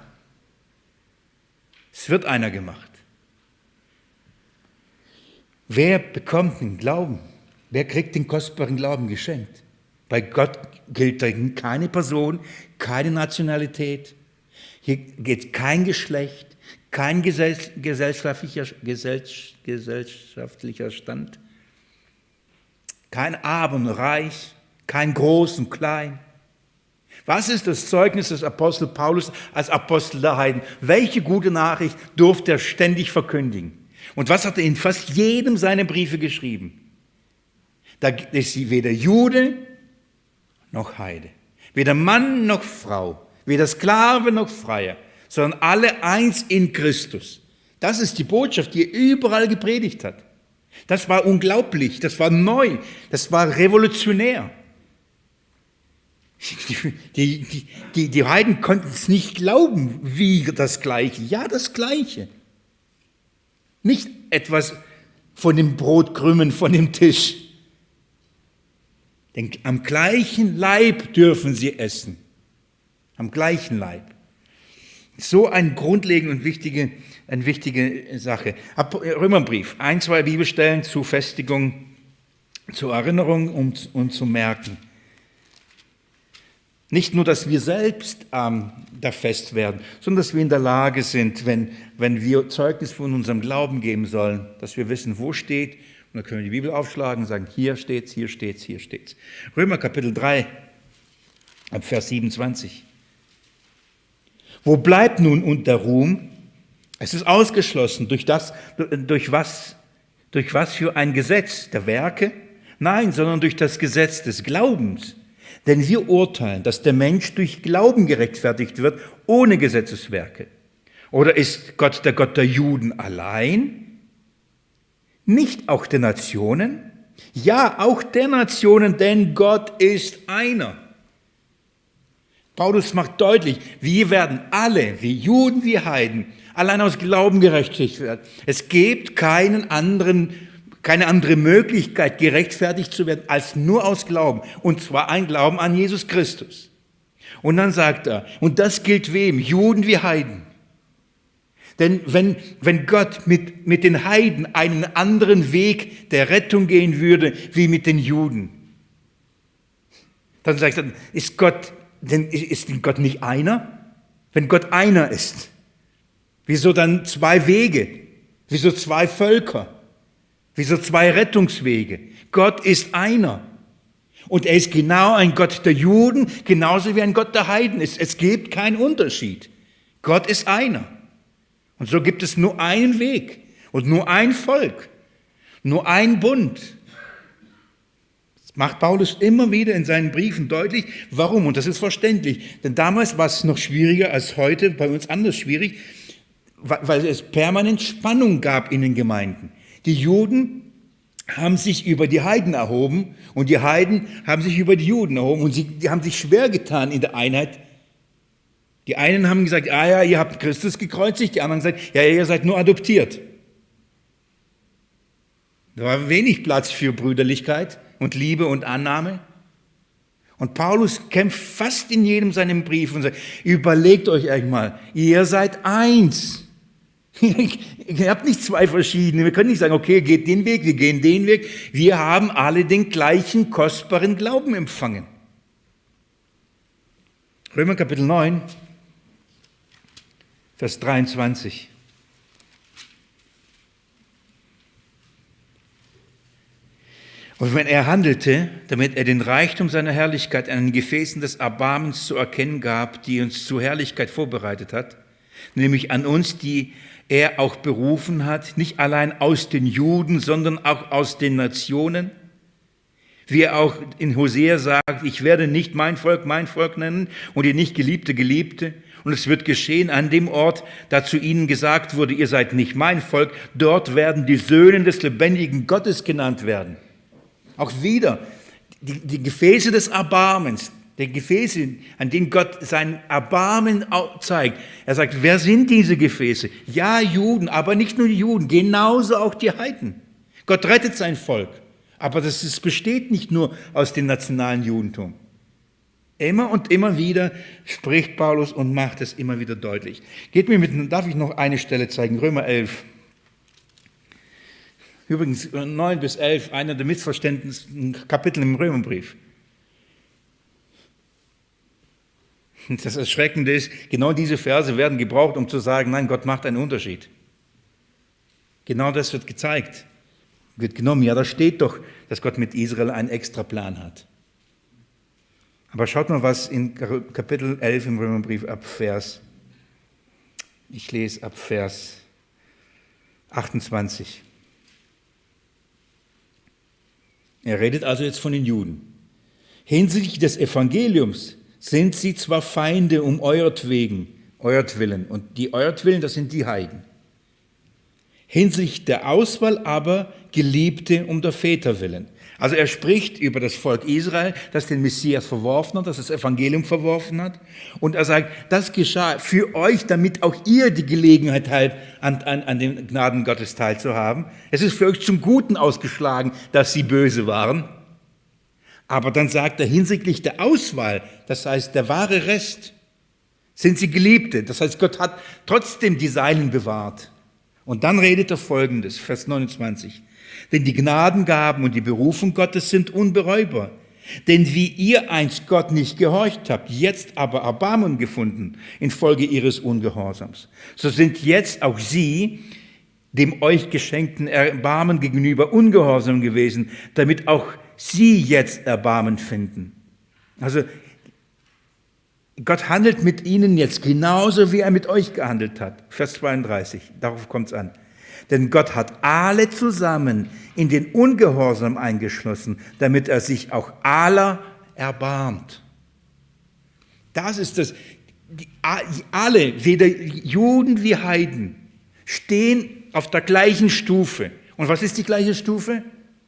Es wird einer gemacht. Wer bekommt den Glauben? Wer kriegt den kostbaren Glauben geschenkt? Bei Gott gilt keine Person, keine Nationalität. Hier geht kein Geschlecht, kein gesellschaftlicher, gesellschaftlicher Stand, kein Arm und Reich, kein Groß und Klein. Was ist das Zeugnis des Apostel Paulus als Apostel der Heiden? Welche gute Nachricht durfte er ständig verkündigen? Und was hat er in fast jedem seiner Briefe geschrieben? Da ist weder Jude noch Heide, weder Mann noch Frau, weder Sklave noch Freier, sondern alle eins in Christus. Das ist die Botschaft, die er überall gepredigt hat. Das war unglaublich, das war neu, das war revolutionär. Die, die, die, die Heiden konnten es nicht glauben, wie das Gleiche. Ja, das Gleiche. Nicht etwas von den Brotkrümmen von dem Tisch. Denn am gleichen Leib dürfen sie essen. Am gleichen Leib. So eine grundlegende und wichtige, eine wichtige Sache. Römerbrief, ein, zwei Bibelstellen zur Festigung, zur Erinnerung und, und zum Merken. Nicht nur, dass wir selbst ähm, da fest werden, sondern dass wir in der Lage sind, wenn, wenn wir Zeugnis von unserem Glauben geben sollen, dass wir wissen, wo steht. Und dann können wir die Bibel aufschlagen und sagen, hier steht's, hier steht's, hier steht's. Römer Kapitel drei, ab Vers siebenundzwanzig. Wo bleibt nun der Ruhm? Es ist ausgeschlossen. Durch das, durch was, durch was für ein Gesetz der Werke? Nein, sondern durch das Gesetz des Glaubens. Denn wir urteilen, dass der Mensch durch Glauben gerechtfertigt wird, ohne Gesetzeswerke. Oder ist Gott der Gott der Juden allein? Nicht auch der Nationen? Ja, auch der Nationen, denn Gott ist einer. Paulus macht deutlich, wir werden alle, wie Juden, wie Heiden, allein aus Glauben gerechtfertigt werden. Es gibt keinen anderen Keine andere Möglichkeit, gerechtfertigt zu werden, als nur aus Glauben. Und zwar ein Glauben an Jesus Christus. Und dann sagt er, und das gilt wem? Juden wie Heiden. Denn wenn, wenn Gott mit, mit den Heiden einen anderen Weg der Rettung gehen würde, wie mit den Juden, dann sagt er, ist Gott, denn ist Gott nicht einer? Wenn Gott einer ist, wieso dann zwei Wege? Wieso zwei Völker? Wieso zwei Rettungswege? Gott ist einer. Und er ist genau ein Gott der Juden, genauso wie ein Gott der Heiden ist. Es gibt keinen Unterschied. Gott ist einer. Und so gibt es nur einen Weg und nur ein Volk, nur ein Bund. Das macht Paulus immer wieder in seinen Briefen deutlich. Warum? Und das ist verständlich. Denn damals war es noch schwieriger als heute, bei uns anders schwierig, weil es permanent Spannung gab in den Gemeinden. Die Juden haben sich über die Heiden erhoben und die Heiden haben sich über die Juden erhoben und sie die haben sich schwer getan in der Einheit. Die einen haben gesagt, ah ja, ihr habt Christus gekreuzigt, die anderen haben gesagt, ja, ihr seid nur adoptiert. Da war wenig Platz für Brüderlichkeit und Liebe und Annahme. Und Paulus kämpft fast in jedem seiner Brief und sagt, überlegt euch einmal, ihr seid eins. Ihr habt nicht zwei verschiedene. Wir können nicht sagen, okay, geht den Weg, wir gehen den Weg. Wir haben alle den gleichen kostbaren Glauben empfangen. Römer Kapitel neun, Vers dreiundzwanzig. Und wenn er handelte, damit er den Reichtum seiner Herrlichkeit an den Gefäßen des Erbarmens zu erkennen gab, die uns zur Herrlichkeit vorbereitet hat, nämlich an uns, die er auch berufen hat, nicht allein aus den Juden, sondern auch aus den Nationen. Wie er auch in Hosea sagt, ich werde nicht mein Volk mein Volk nennen und ihr nicht Geliebte Geliebte. Und es wird geschehen an dem Ort, da zu ihnen gesagt wurde, ihr seid nicht mein Volk, dort werden die Söhne des lebendigen Gottes genannt werden. Auch wieder die, die Gefäße des Erbarmens, die Gefäße, an denen Gott sein Erbarmen zeigt. Er sagt, wer sind diese Gefäße? Ja, Juden, aber nicht nur die Juden, genauso auch die Heiden. Gott rettet sein Volk, aber das ist, besteht nicht nur aus dem nationalen Judentum. Immer und immer wieder spricht Paulus und macht es immer wieder deutlich. Geht mir mit, darf ich noch eine Stelle zeigen, Römer elf. Übrigens neun bis elf, einer der missverständlichsten Kapitel im Römerbrief. Das Erschreckende ist, genau diese Verse werden gebraucht, um zu sagen, nein, Gott macht einen Unterschied. Genau das wird gezeigt, wird genommen. Ja, da steht doch, dass Gott mit Israel einen extra Plan hat. Aber schaut mal, was in Kapitel elf im Römerbrief ab Vers, ich lese ab Vers achtundzwanzig. Er redet also jetzt von den Juden. Hinsichtlich des Evangeliums sind sie zwar Feinde um euretwegen, euretwillen, und die euretwillen, das sind die Heiden. Hinsichtlich der Auswahl aber Geliebte um der Väter willen. Also er spricht über das Volk Israel, das den Messias verworfen hat, das das Evangelium verworfen hat. Und er sagt, das geschah für euch, damit auch ihr die Gelegenheit habt, an, an, an den Gnaden Gottes teilzuhaben. Es ist für euch zum Guten ausgeschlagen, dass sie böse waren. Aber dann sagt er, hinsichtlich der Auswahl, das heißt der wahre Rest, sind sie Geliebte. Das heißt, Gott hat trotzdem die Seinen bewahrt. Und dann redet er Folgendes, Vers neunundzwanzig. Denn die Gnadengaben und die Berufung Gottes sind unbereubar. Denn wie ihr einst Gott nicht gehorcht habt, jetzt aber Erbarmen gefunden infolge ihres Ungehorsams, so sind jetzt auch sie dem euch geschenkten Erbarmen gegenüber ungehorsam gewesen, damit auch sie jetzt Erbarmen finden. Also Gott handelt mit ihnen jetzt genauso, wie er mit euch gehandelt hat. Vers zweiunddreißig, darauf kommt es an. Denn Gott hat alle zusammen in den Ungehorsam eingeschlossen, damit er sich auch aller erbarmt. Das ist das. Die, alle, weder Juden wie Heiden, stehen auf der gleichen Stufe. Und was ist die gleiche Stufe?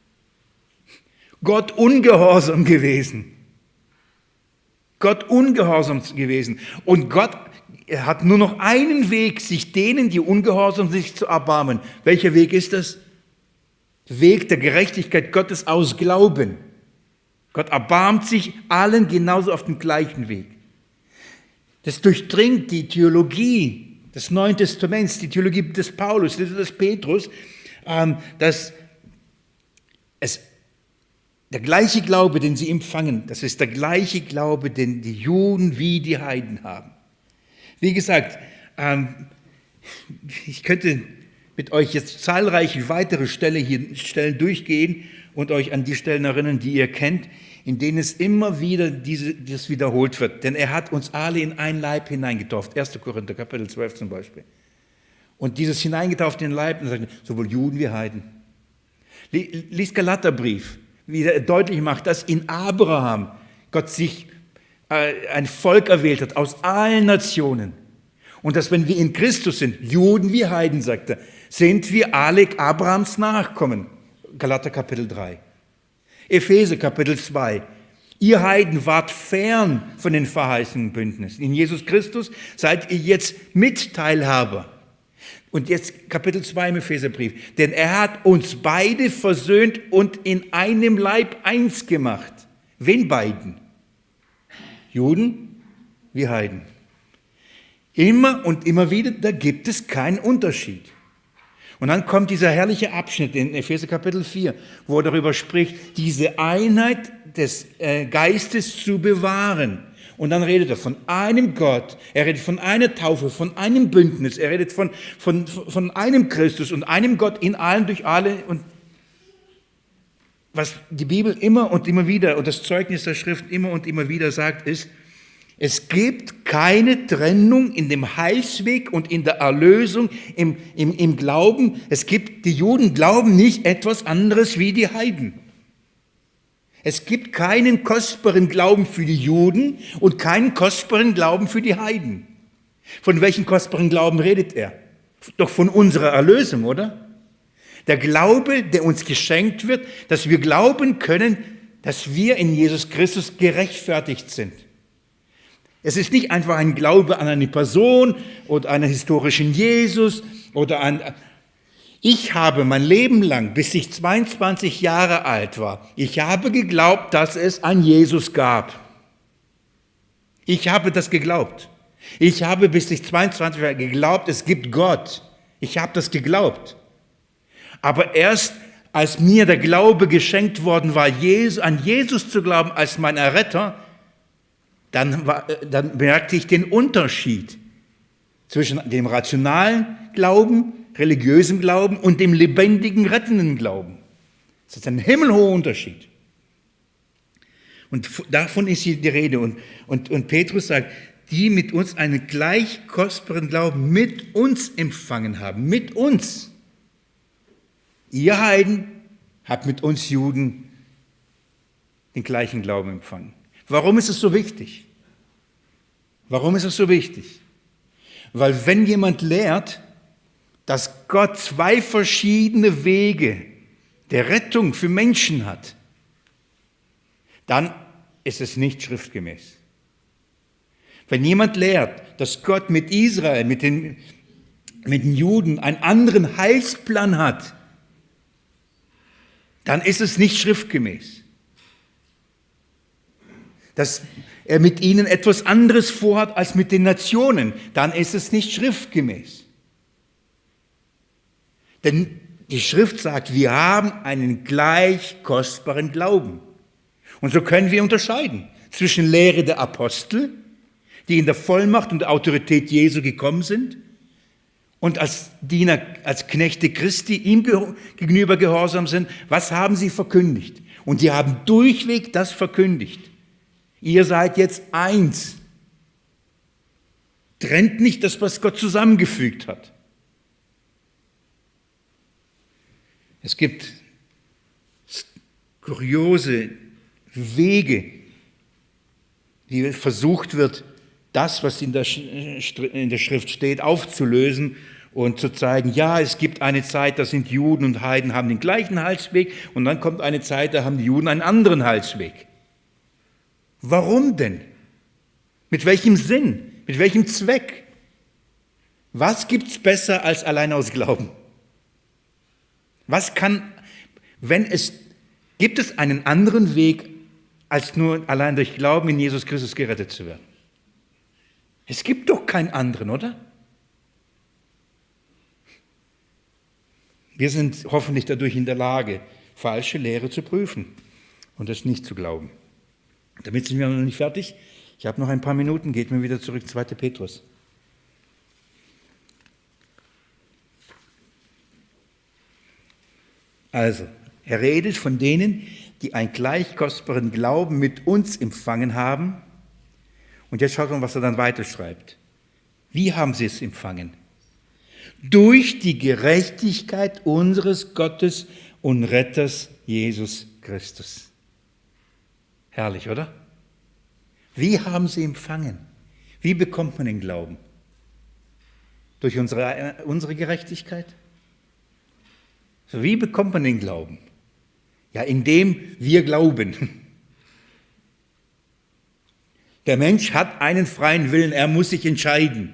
Gott ungehorsam gewesen. Gott ungehorsam gewesen. Und Gott Er hat nur noch einen Weg, sich denen, die ungehorsam sind, sich zu erbarmen. Welcher Weg ist das? Weg der Gerechtigkeit Gottes aus Glauben. Gott erbarmt sich allen genauso auf dem gleichen Weg. Das durchdringt die Theologie des Neuen Testaments, die Theologie des Paulus, des Petrus, dass es der gleiche Glaube, den sie empfangen, das ist der gleiche Glaube, den die Juden wie die Heiden haben. Wie gesagt, ich könnte mit euch jetzt zahlreiche weitere Stellen, hier, Stellen durchgehen und euch an die Stellen erinnern, die ihr kennt, in denen es immer wieder diese, das wiederholt wird. Denn er hat uns alle in ein Leib hineingetauft. erster Korinther, Kapitel zwölf zum Beispiel. Und dieses hineingetauft in den Leib, sowohl Juden wie Heiden. Lies Galaterbrief, wie er deutlich macht, dass in Abraham Gott sich ein Volk erwählt hat aus allen Nationen. Und dass, wenn wir in Christus sind, Juden wie Heiden, sagt er, sind wir alle Abrahams Nachkommen. Galater Kapitel drei. Epheser Kapitel zwei. Ihr Heiden wart fern von den verheißenen Bündnissen. In Jesus Christus seid ihr jetzt Mitteilhaber. Und jetzt Kapitel zwei im Epheserbrief. Denn er hat uns beide versöhnt und in einem Leib eins gemacht. Wen beiden? Juden wie Heiden. Immer und immer wieder, da gibt es keinen Unterschied. Und dann kommt dieser herrliche Abschnitt in Epheser Kapitel vier, wo er darüber spricht, diese Einheit des Geistes zu bewahren. Und dann redet er von einem Gott, er redet von einer Taufe, von einem Bündnis, er redet von, von, von einem Christus und einem Gott in allen, durch alle. Und was die Bibel immer und immer wieder und das Zeugnis der Schrift immer und immer wieder sagt, ist, es gibt keine Trennung in dem Heilsweg und in der Erlösung, im, im, im Glauben. Es gibt, die Juden glauben nicht etwas anderes wie die Heiden. Es gibt keinen kostbaren Glauben für die Juden und keinen kostbaren Glauben für die Heiden. Von welchem kostbaren Glauben redet er? Doch von unserer Erlösung, oder? Der Glaube, der uns geschenkt wird, dass wir glauben können, dass wir in Jesus Christus gerechtfertigt sind. Es ist nicht einfach ein Glaube an eine Person oder einen historischen Jesus oder an... Ich habe mein Leben lang, bis ich zweiundzwanzig Jahre alt war, ich habe geglaubt, dass es einen Jesus gab. Ich habe das geglaubt. Ich habe, bis ich zweiundzwanzig war, geglaubt, es gibt Gott. Ich habe das geglaubt. Aber erst als mir der Glaube geschenkt worden war, Jesus, an Jesus zu glauben als mein Erretter, dann, war, dann merkte ich den Unterschied zwischen dem rationalen Glauben, religiösen Glauben und dem lebendigen, rettenden Glauben. Das ist ein himmelhoher Unterschied. Und davon ist hier die Rede. Und, und, und Petrus sagt, die mit uns einen gleich kostbaren Glauben mit uns empfangen haben. Mit uns. Ihr Heiden habt mit uns Juden den gleichen Glauben empfangen. Warum ist es so wichtig? Warum ist es so wichtig? Weil wenn jemand lehrt, dass Gott zwei verschiedene Wege der Rettung für Menschen hat, dann ist es nicht schriftgemäß. Wenn jemand lehrt, dass Gott mit Israel, mit den, mit den Juden einen anderen Heilsplan hat, dann ist es nicht schriftgemäß. Dass er mit ihnen etwas anderes vorhat als mit den Nationen, dann ist es nicht schriftgemäß. Denn die Schrift sagt, wir haben einen gleich kostbaren Glauben. Und so können wir unterscheiden zwischen Lehre der Apostel, die in der Vollmacht und der Autorität Jesu gekommen sind und als Diener, als Knechte Christi ihm gegenüber gehorsam sind. Was haben sie verkündigt? Und die haben durchweg das verkündigt. Ihr seid jetzt eins. Trennt nicht das, was Gott zusammengefügt hat. Es gibt kuriose Wege, wie versucht wird, das, was in der, in der Schrift steht, aufzulösen und zu zeigen, ja, es gibt eine Zeit, da sind Juden und Heiden, haben den gleichen Heilsweg, und dann kommt eine Zeit, da haben die Juden einen anderen Heilsweg. Warum denn? Mit welchem Sinn? Mit welchem Zweck? Was gibt es besser als allein aus Glauben? Was kann, wenn es, gibt es einen anderen Weg, als nur allein durch Glauben in Jesus Christus gerettet zu werden? Es gibt doch keinen anderen, oder? Wir sind hoffentlich dadurch in der Lage, falsche Lehre zu prüfen und es nicht zu glauben. Damit sind wir noch nicht fertig. Ich habe noch ein paar Minuten, geht mir wieder zurück, zweiter Petrus. Also, er redet von denen, die einen gleich kostbaren Glauben mit uns empfangen haben. Und jetzt schaut mal, was er dann weiterschreibt. Wie haben sie es empfangen? Durch die Gerechtigkeit unseres Gottes und Retters Jesus Christus. Herrlich, oder? Wie haben sie empfangen? Wie bekommt man den Glauben? Durch unsere, unsere Gerechtigkeit? So, wie bekommt man den Glauben? Ja, indem wir glauben. Der Mensch hat einen freien Willen, er muss sich entscheiden.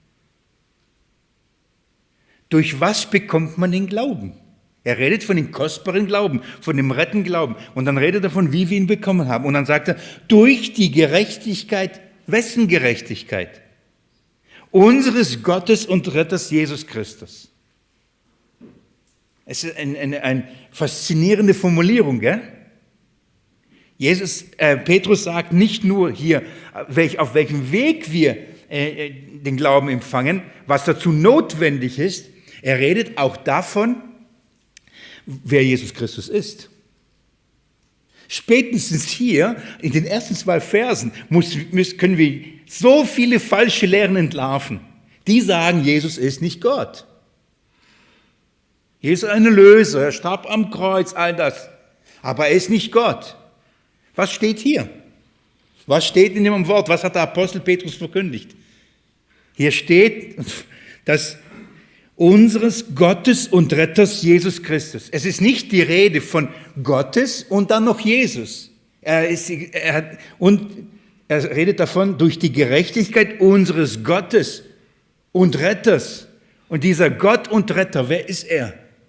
Durch was bekommt man den Glauben? Er redet von dem kostbaren Glauben, von dem rettenden Glauben. Und dann redet er davon, wie wir ihn bekommen haben. Und dann sagt er, durch die Gerechtigkeit, wessen Gerechtigkeit? Unseres Gottes und Retters Jesus Christus. Es ist eine, eine, eine faszinierende Formulierung, gell? Jesus, äh, Petrus sagt nicht nur hier, welch, auf welchem Weg wir äh, den Glauben empfangen, was dazu notwendig ist. Er redet auch davon, wer Jesus Christus ist. Spätestens hier, in den ersten zwei Versen, muss, müssen, können wir so viele falsche Lehren entlarven. Die sagen, Jesus ist nicht Gott. Jesus ist ein Erlöser, er starb am Kreuz, all das. Aber er ist nicht Gott. Was steht hier? Was steht in dem Wort? Was hat der Apostel Petrus verkündigt? Hier steht, dass unseres Gottes und Retters Jesus Christus. Es ist nicht die Rede von Gottes und dann noch Jesus. Er ist, er hat, und er redet davon, durch die Gerechtigkeit unseres Gottes und Retters. Und dieser Gott und Retter, wer ist er?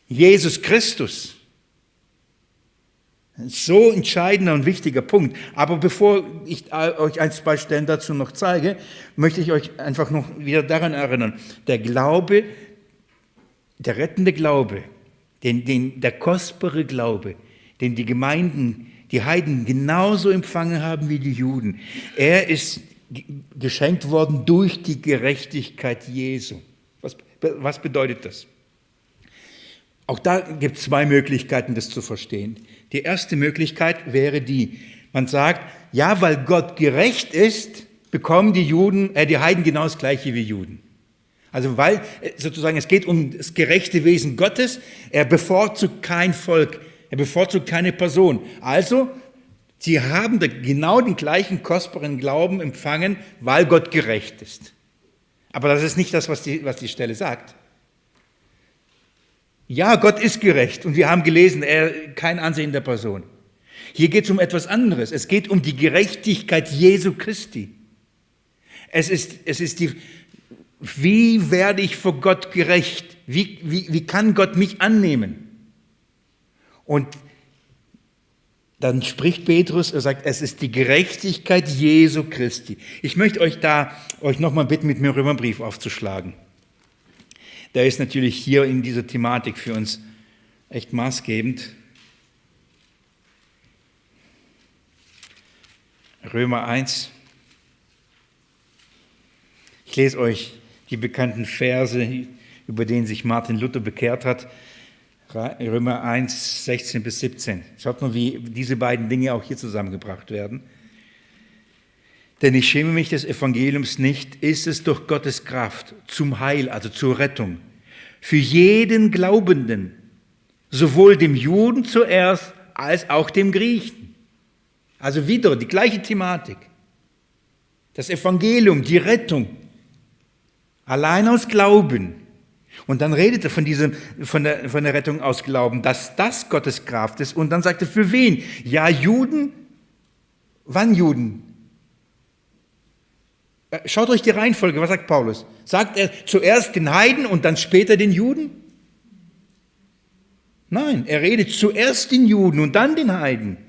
Jesus Christus. So entscheidender und wichtiger Punkt. Aber bevor ich euch ein, zwei Stellen dazu noch zeige, möchte ich euch einfach noch wieder daran erinnern. Der Glaube, der rettende Glaube, den, den, der kostbare Glaube, den die Gemeinden, die Heiden genauso empfangen haben wie die Juden, er ist geschenkt worden durch die Gerechtigkeit Jesu. Was, was bedeutet das? Auch da gibt es zwei Möglichkeiten, das zu verstehen. Die erste Möglichkeit wäre die, man sagt, ja, weil Gott gerecht ist, bekommen die Juden, äh, die Heiden genau das Gleiche wie Juden. Also weil sozusagen es geht um das gerechte Wesen Gottes, er bevorzugt kein Volk, er bevorzugt keine Person. Also, sie haben genau den gleichen kostbaren Glauben empfangen, weil Gott gerecht ist. Aber das ist nicht das, was die, was die Stelle sagt. Ja, Gott ist gerecht und wir haben gelesen, er kein Ansehen der Person. Hier geht es um etwas anderes. Es geht um die Gerechtigkeit Jesu Christi. Es ist, es ist die, wie werde ich vor Gott gerecht? Wie, wie, wie kann Gott mich annehmen? Und dann spricht Petrus, er sagt, es ist die Gerechtigkeit Jesu Christi. Ich möchte euch da, euch nochmal bitten, mit mir einen Römerbrief aufzuschlagen. Der ist natürlich hier in dieser Thematik für uns echt maßgebend. Römer eins. Ich lese euch die bekannten Verse, über denen sich Martin Luther bekehrt hat. Römer eins, sechzehn bis siebzehn. Schaut mal, wie diese beiden Dinge auch hier zusammengebracht werden. Denn ich schäme mich des Evangeliums nicht, ist es durch Gottes Kraft zum Heil, also zur Rettung, für jeden Glaubenden, sowohl dem Juden zuerst als auch dem Griechen. Also wieder die gleiche Thematik. Das Evangelium, die Rettung, allein aus Glauben. Und dann redet er von, diesem, von, der, von der Rettung aus Glauben, dass das Gottes Kraft ist. Und dann sagt er, für wen? Ja, Juden. Wann Juden? Schaut euch die Reihenfolge, was sagt Paulus? Sagt er zuerst den Heiden und dann später den Juden? Nein, er redet zuerst den Juden und dann den Heiden.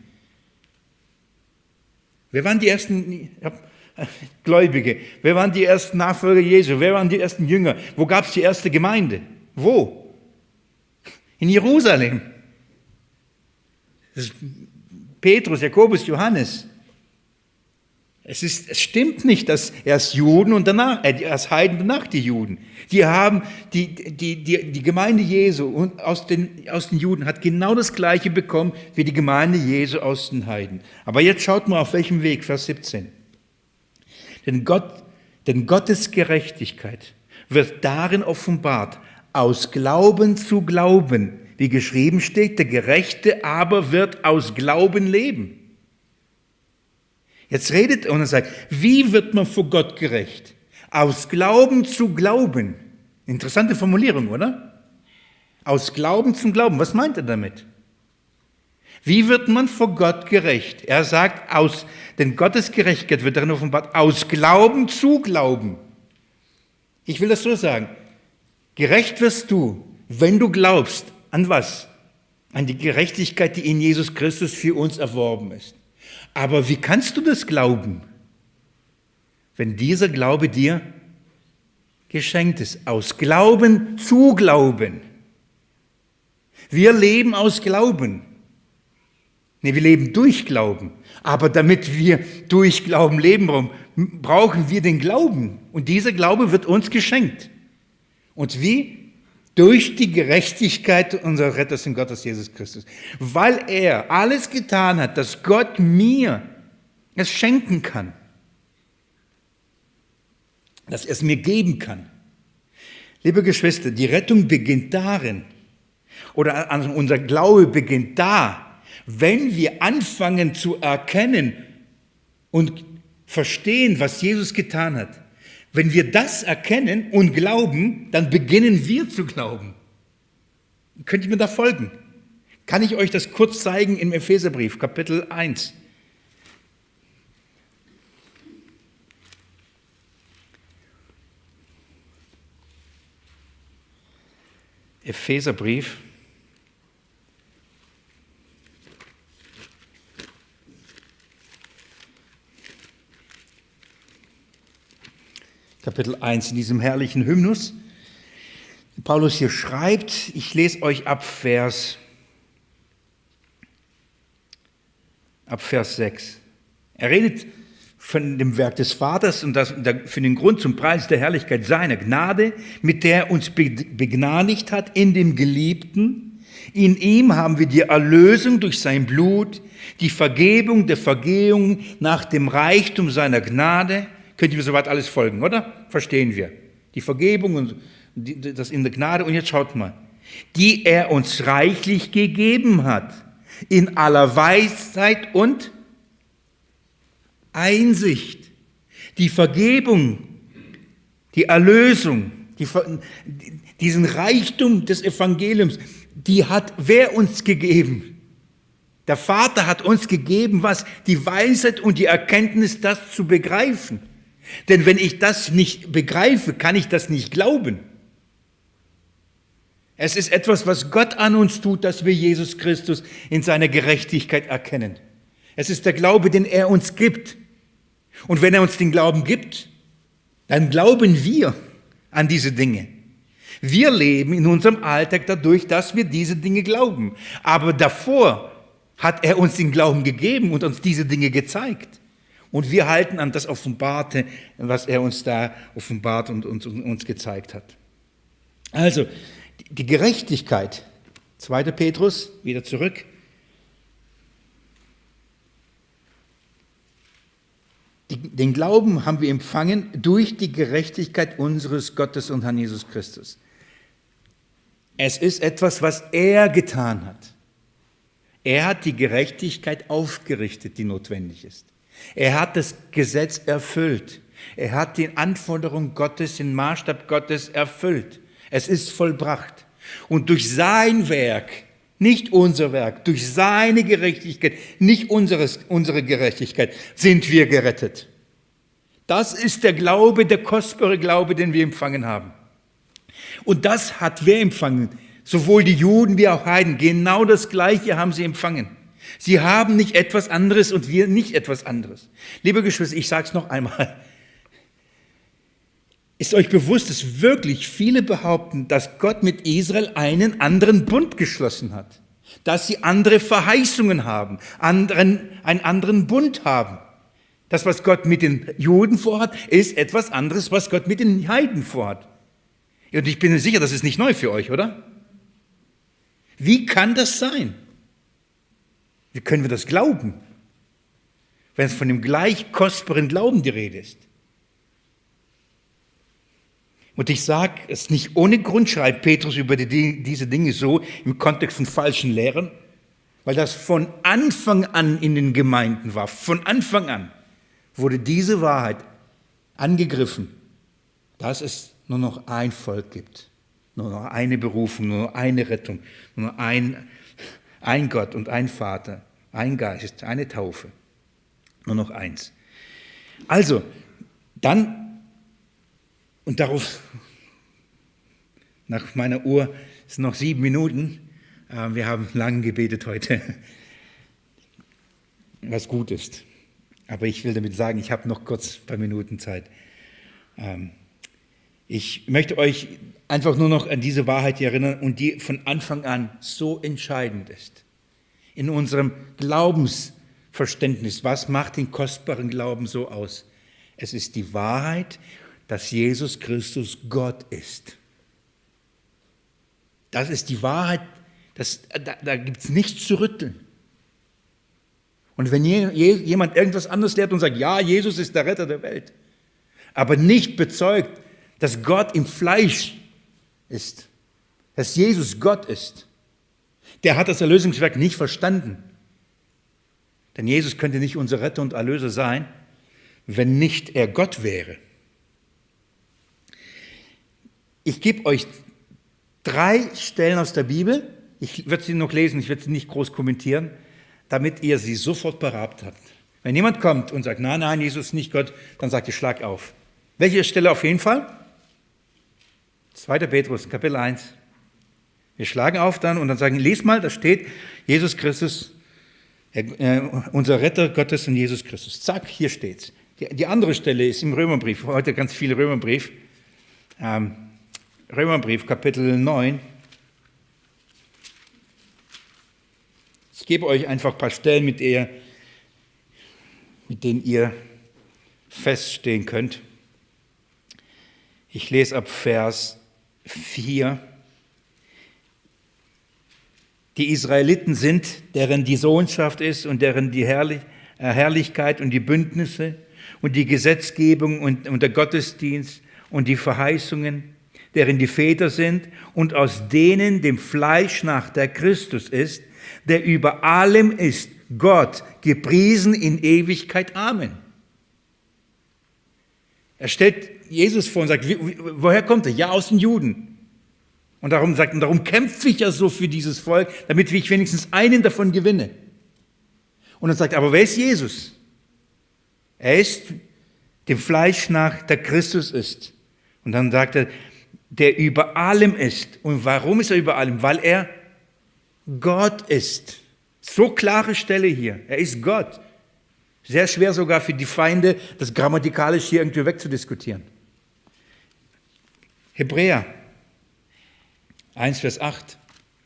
Wer waren die ersten Gläubige? Wer waren die ersten Nachfolger Jesu? Wer waren die ersten Jünger? Wo gab es die erste Gemeinde? Wo? In Jerusalem. Das ist Petrus, Jakobus, Johannes. Es, ist, es stimmt nicht, dass erst Juden und danach, äh, erst Heiden, danach die Juden. Die haben, die, die, die, die Gemeinde Jesu und aus den, aus den Juden hat genau das Gleiche bekommen wie die Gemeinde Jesu aus den Heiden. Aber jetzt schaut mal, auf welchem Weg, Vers siebzehn. Denn, Gott, denn Gottes Gerechtigkeit wird darin offenbart, aus Glauben zu Glauben. Wie geschrieben steht, der Gerechte aber wird aus Glauben leben. Jetzt redet er und er sagt, wie wird man vor Gott gerecht? Aus Glauben zu Glauben. Interessante Formulierung, oder? Aus Glauben zum Glauben. Was meint er damit? Wie wird man vor Gott gerecht? Er sagt, aus, denn Gottes Gerechtigkeit wird darin offenbart, aus Glauben zu Glauben. Ich will das so sagen. Gerecht wirst du, wenn du glaubst. An was? An die Gerechtigkeit, die in Jesus Christus für uns erworben ist. Aber wie kannst du das glauben, wenn dieser Glaube dir geschenkt ist? Aus Glauben zu Glauben. Wir leben aus Glauben. Nee, wir leben durch Glauben. Aber damit wir durch Glauben leben, brauchen wir den Glauben. Und dieser Glaube wird uns geschenkt. Und wie? Durch die Gerechtigkeit unseres Retters und Gottes Jesus Christus. Weil er alles getan hat, dass Gott mir es schenken kann. Dass er es mir geben kann. Liebe Geschwister, die Rettung beginnt darin, oder also unser Glaube beginnt da, wenn wir anfangen zu erkennen und verstehen, was Jesus getan hat. Wenn wir das erkennen und glauben, dann beginnen wir zu glauben. Könnt ihr mir da folgen? Kann ich euch das kurz zeigen im Epheserbrief, Kapitel eins. Epheserbrief, Kapitel eins, in diesem herrlichen Hymnus. Paulus hier schreibt, ich lese euch ab Vers, ab Vers sechs. Er redet von dem Werk des Vaters und das für den Grund zum Preis der Herrlichkeit seiner Gnade, mit der er uns begnadigt hat in dem Geliebten. In ihm haben wir die Erlösung durch sein Blut, die Vergebung der Vergehung nach dem Reichtum seiner Gnade. Könnt ihr mir soweit alles folgen, oder? Verstehen wir. Die Vergebung und das in der Gnade. Und jetzt schaut mal. Die er uns reichlich gegeben hat, in aller Weisheit und Einsicht. Die Vergebung, die Erlösung, die, diesen Reichtum des Evangeliums, die hat wer uns gegeben? Der Vater hat uns gegeben, was? Die Weisheit und die Erkenntnis, das zu begreifen. Denn wenn ich das nicht begreife, kann ich das nicht glauben. Es ist etwas, was Gott an uns tut, dass wir Jesus Christus in seiner Gerechtigkeit erkennen. Es ist der Glaube, den er uns gibt. Und wenn er uns den Glauben gibt, dann glauben wir an diese Dinge. Wir leben in unserem Alltag dadurch, dass wir diese Dinge glauben. Aber davor hat er uns den Glauben gegeben und uns diese Dinge gezeigt. Und wir halten an das Offenbarte, was er uns da offenbart und uns, uns gezeigt hat. Also, die Gerechtigkeit, zweiter Petrus, wieder zurück. Den Glauben haben wir empfangen durch die Gerechtigkeit unseres Gottes und Herrn Jesus Christus. Es ist etwas, was er getan hat. Er hat die Gerechtigkeit aufgerichtet, die notwendig ist. Er hat das Gesetz erfüllt. Er hat die Anforderung Gottes, den Maßstab Gottes erfüllt. Es ist vollbracht. Und durch sein Werk, nicht unser Werk, durch seine Gerechtigkeit, nicht unseres, unsere Gerechtigkeit, sind wir gerettet. Das ist der Glaube, der kostbare Glaube, den wir empfangen haben. Und das hat wer empfangen? Sowohl die Juden wie auch Heiden. Genau das Gleiche haben sie empfangen. Sie haben nicht etwas anderes und wir nicht etwas anderes. Liebe Geschwister, ich sage es noch einmal. Ist euch bewusst, dass wirklich viele behaupten, dass Gott mit Israel einen anderen Bund geschlossen hat? Dass sie andere Verheißungen haben, anderen, einen anderen Bund haben. Das, was Gott mit den Juden vorhat, ist etwas anderes, was Gott mit den Heiden vorhat. Und ich bin mir sicher, das ist nicht neu für euch, oder? Wie kann das sein? Wie können wir das glauben, wenn es von dem gleich kostbaren Glauben die Rede ist? Und ich sage es nicht ohne Grund, schreibt Petrus über die, diese Dinge so im Kontext von falschen Lehren, weil das von Anfang an in den Gemeinden war. Von Anfang an wurde diese Wahrheit angegriffen, dass es nur noch ein Volk gibt, nur noch eine Berufung, nur noch eine Rettung, nur noch ein, ein Gott und ein Vater, ein Geist, eine Taufe, nur noch eins. Also, dann und darauf, nach meiner Uhr, sind noch sieben Minuten. Wir haben lang gebetet heute, was gut ist. Aber ich will damit sagen, ich habe noch kurz ein paar Minuten Zeit. Ich möchte euch einfach nur noch an diese Wahrheit erinnern und die von Anfang an so entscheidend ist. In unserem Glaubensverständnis, was macht den kostbaren Glauben so aus? Es ist die Wahrheit, dass Jesus Christus Gott ist. Das ist die Wahrheit, das, da, da gibt es nichts zu rütteln. Und wenn je, je, jemand irgendwas anderes lehrt und sagt, ja, Jesus ist der Retter der Welt, aber nicht bezeugt, dass Gott im Fleisch ist, dass Jesus Gott ist, der hat das Erlösungswerk nicht verstanden. Denn Jesus könnte nicht unser Retter und Erlöser sein, wenn nicht er Gott wäre. Ich gebe euch drei Stellen aus der Bibel, ich werde sie noch lesen, ich werde sie nicht groß kommentieren, damit ihr sie sofort parat habt. Wenn jemand kommt und sagt, nein, nein, Jesus ist nicht Gott, dann sagt ihr, schlag auf. Welche Stelle auf jeden Fall? zweiter Petrus, Kapitel eins. Wir schlagen auf dann und dann sagen, les mal, da steht, Jesus Christus, äh, unser Retter Gottes und Jesus Christus. Zack, hier steht's. Die, die andere Stelle ist im Römerbrief, heute ganz viel Römerbrief, ähm, Römerbrief, Kapitel neun. Ich gebe euch einfach ein paar Stellen, mit, der, mit denen ihr feststehen könnt. Ich lese ab Vers vier. Die Israeliten sind, deren die Sohnschaft ist und deren die Herrlich, äh, Herrlichkeit und die Bündnisse und die Gesetzgebung und, und der Gottesdienst und die Verheißungen, deren die Väter sind und aus denen dem Fleisch nach der Christus ist, der über allem ist, Gott, gepriesen in Ewigkeit. Amen. Er stellt Jesus vor und sagt, wie, woher kommt er? Ja, aus den Juden. Und darum sagt er, darum kämpfe ich ja so für dieses Volk, damit ich wenigstens einen davon gewinne. Und dann sagt er, aber wer ist Jesus? Er ist dem Fleisch nach, der Christus ist. Und dann sagt er, der über allem ist. Und warum ist er über allem? Weil er Gott ist. So klare Stelle hier. Er ist Gott. Sehr schwer sogar für die Feinde, das grammatikalisch hier irgendwie wegzudiskutieren. Hebräer eins, Vers acht.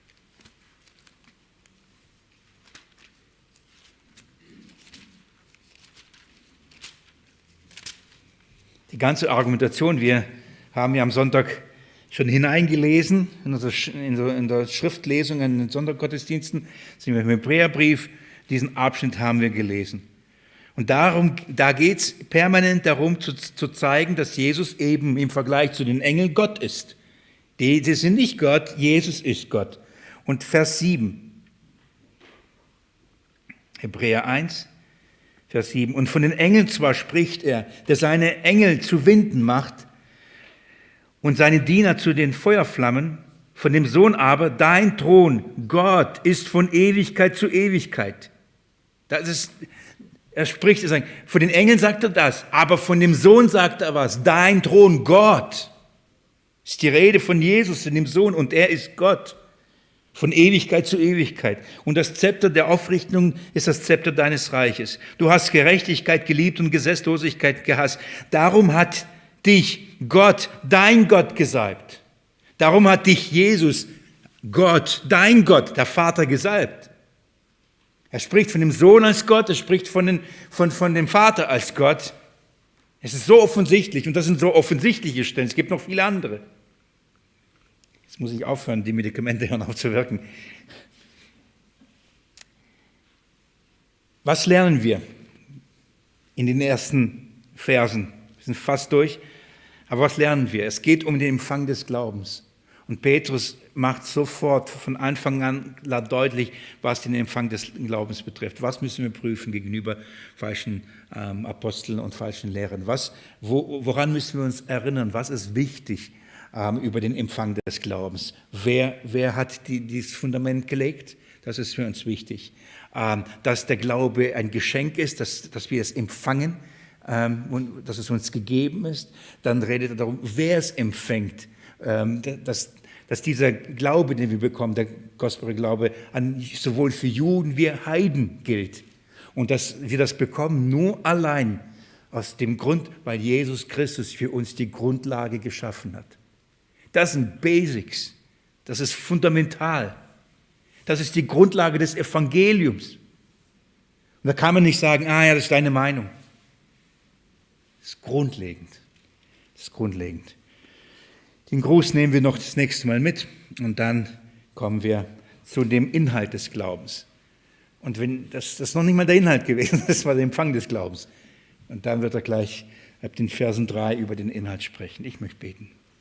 Die ganze Argumentation, wir haben ja am Sonntag schon hineingelesen, in, unserer, in der Schriftlesung, in den Sonntaggottesdiensten, sind wir im Hebräerbrief, diesen Abschnitt haben wir gelesen. Und darum, da geht es permanent darum, zu, zu zeigen, dass Jesus eben im Vergleich zu den Engeln Gott ist. Die, die sind nicht Gott, Jesus ist Gott. Und Vers sieben, Hebräer eins, Vers sieben. Und von den Engeln zwar spricht er, der seine Engel zu Winden macht und seine Diener zu den Feuerflammen, von dem Sohn aber, dein Thron, Gott, ist von Ewigkeit zu Ewigkeit. Das ist, er spricht, er sagt, von den Engeln sagt er das, aber von dem Sohn sagt er was, dein Thron, Gott. Das ist die Rede von Jesus, von dem Sohn, und er ist Gott. Von Ewigkeit zu Ewigkeit. Und das Zepter der Aufrichtung ist das Zepter deines Reiches. Du hast Gerechtigkeit geliebt und Gesetzlosigkeit gehasst. Darum hat dich Gott, dein Gott, gesalbt. Darum hat dich Jesus, Gott, dein Gott, der Vater, gesalbt. Er spricht von dem Sohn als Gott, er spricht von, den, von, von dem Vater als Gott. Es ist so offensichtlich, und das sind so offensichtliche Stellen. Es gibt noch viele andere. Jetzt muss ich aufhören, die Medikamente hören auf zu wirken. Was lernen wir in den ersten Versen? Wir sind fast durch. Aber was lernen wir? Es geht um den Empfang des Glaubens. Und Petrus macht sofort von Anfang an deutlich, was den Empfang des Glaubens betrifft. Was müssen wir prüfen gegenüber falschen ähm, Aposteln und falschen Lehrern? Was, wo, woran müssen wir uns erinnern? Was ist wichtig ähm, über den Empfang des Glaubens? Wer, wer hat die, dieses Fundament gelegt? Das ist für uns wichtig. Ähm, dass der Glaube ein Geschenk ist, dass, dass wir es empfangen ähm, und dass es uns gegeben ist. Dann redet er darum, wer es empfängt. Ähm, dass dass dieser Glaube, den wir bekommen, der kostbare Glaube, an, sowohl für Juden wie Heiden gilt. Und dass wir das bekommen nur allein aus dem Grund, weil Jesus Christus für uns die Grundlage geschaffen hat. Das sind Basics. Das ist fundamental. Das ist die Grundlage des Evangeliums. Und da kann man nicht sagen, ah ja, das ist deine Meinung. Das ist grundlegend. Das ist grundlegend. Den Gruß nehmen wir noch das nächste Mal mit und dann kommen wir zu dem Inhalt des Glaubens. Und wenn das, das ist noch nicht mal der Inhalt gewesen, das war der Empfang des Glaubens. Und dann wird er gleich ab den Versen drei über den Inhalt sprechen. Ich möchte beten.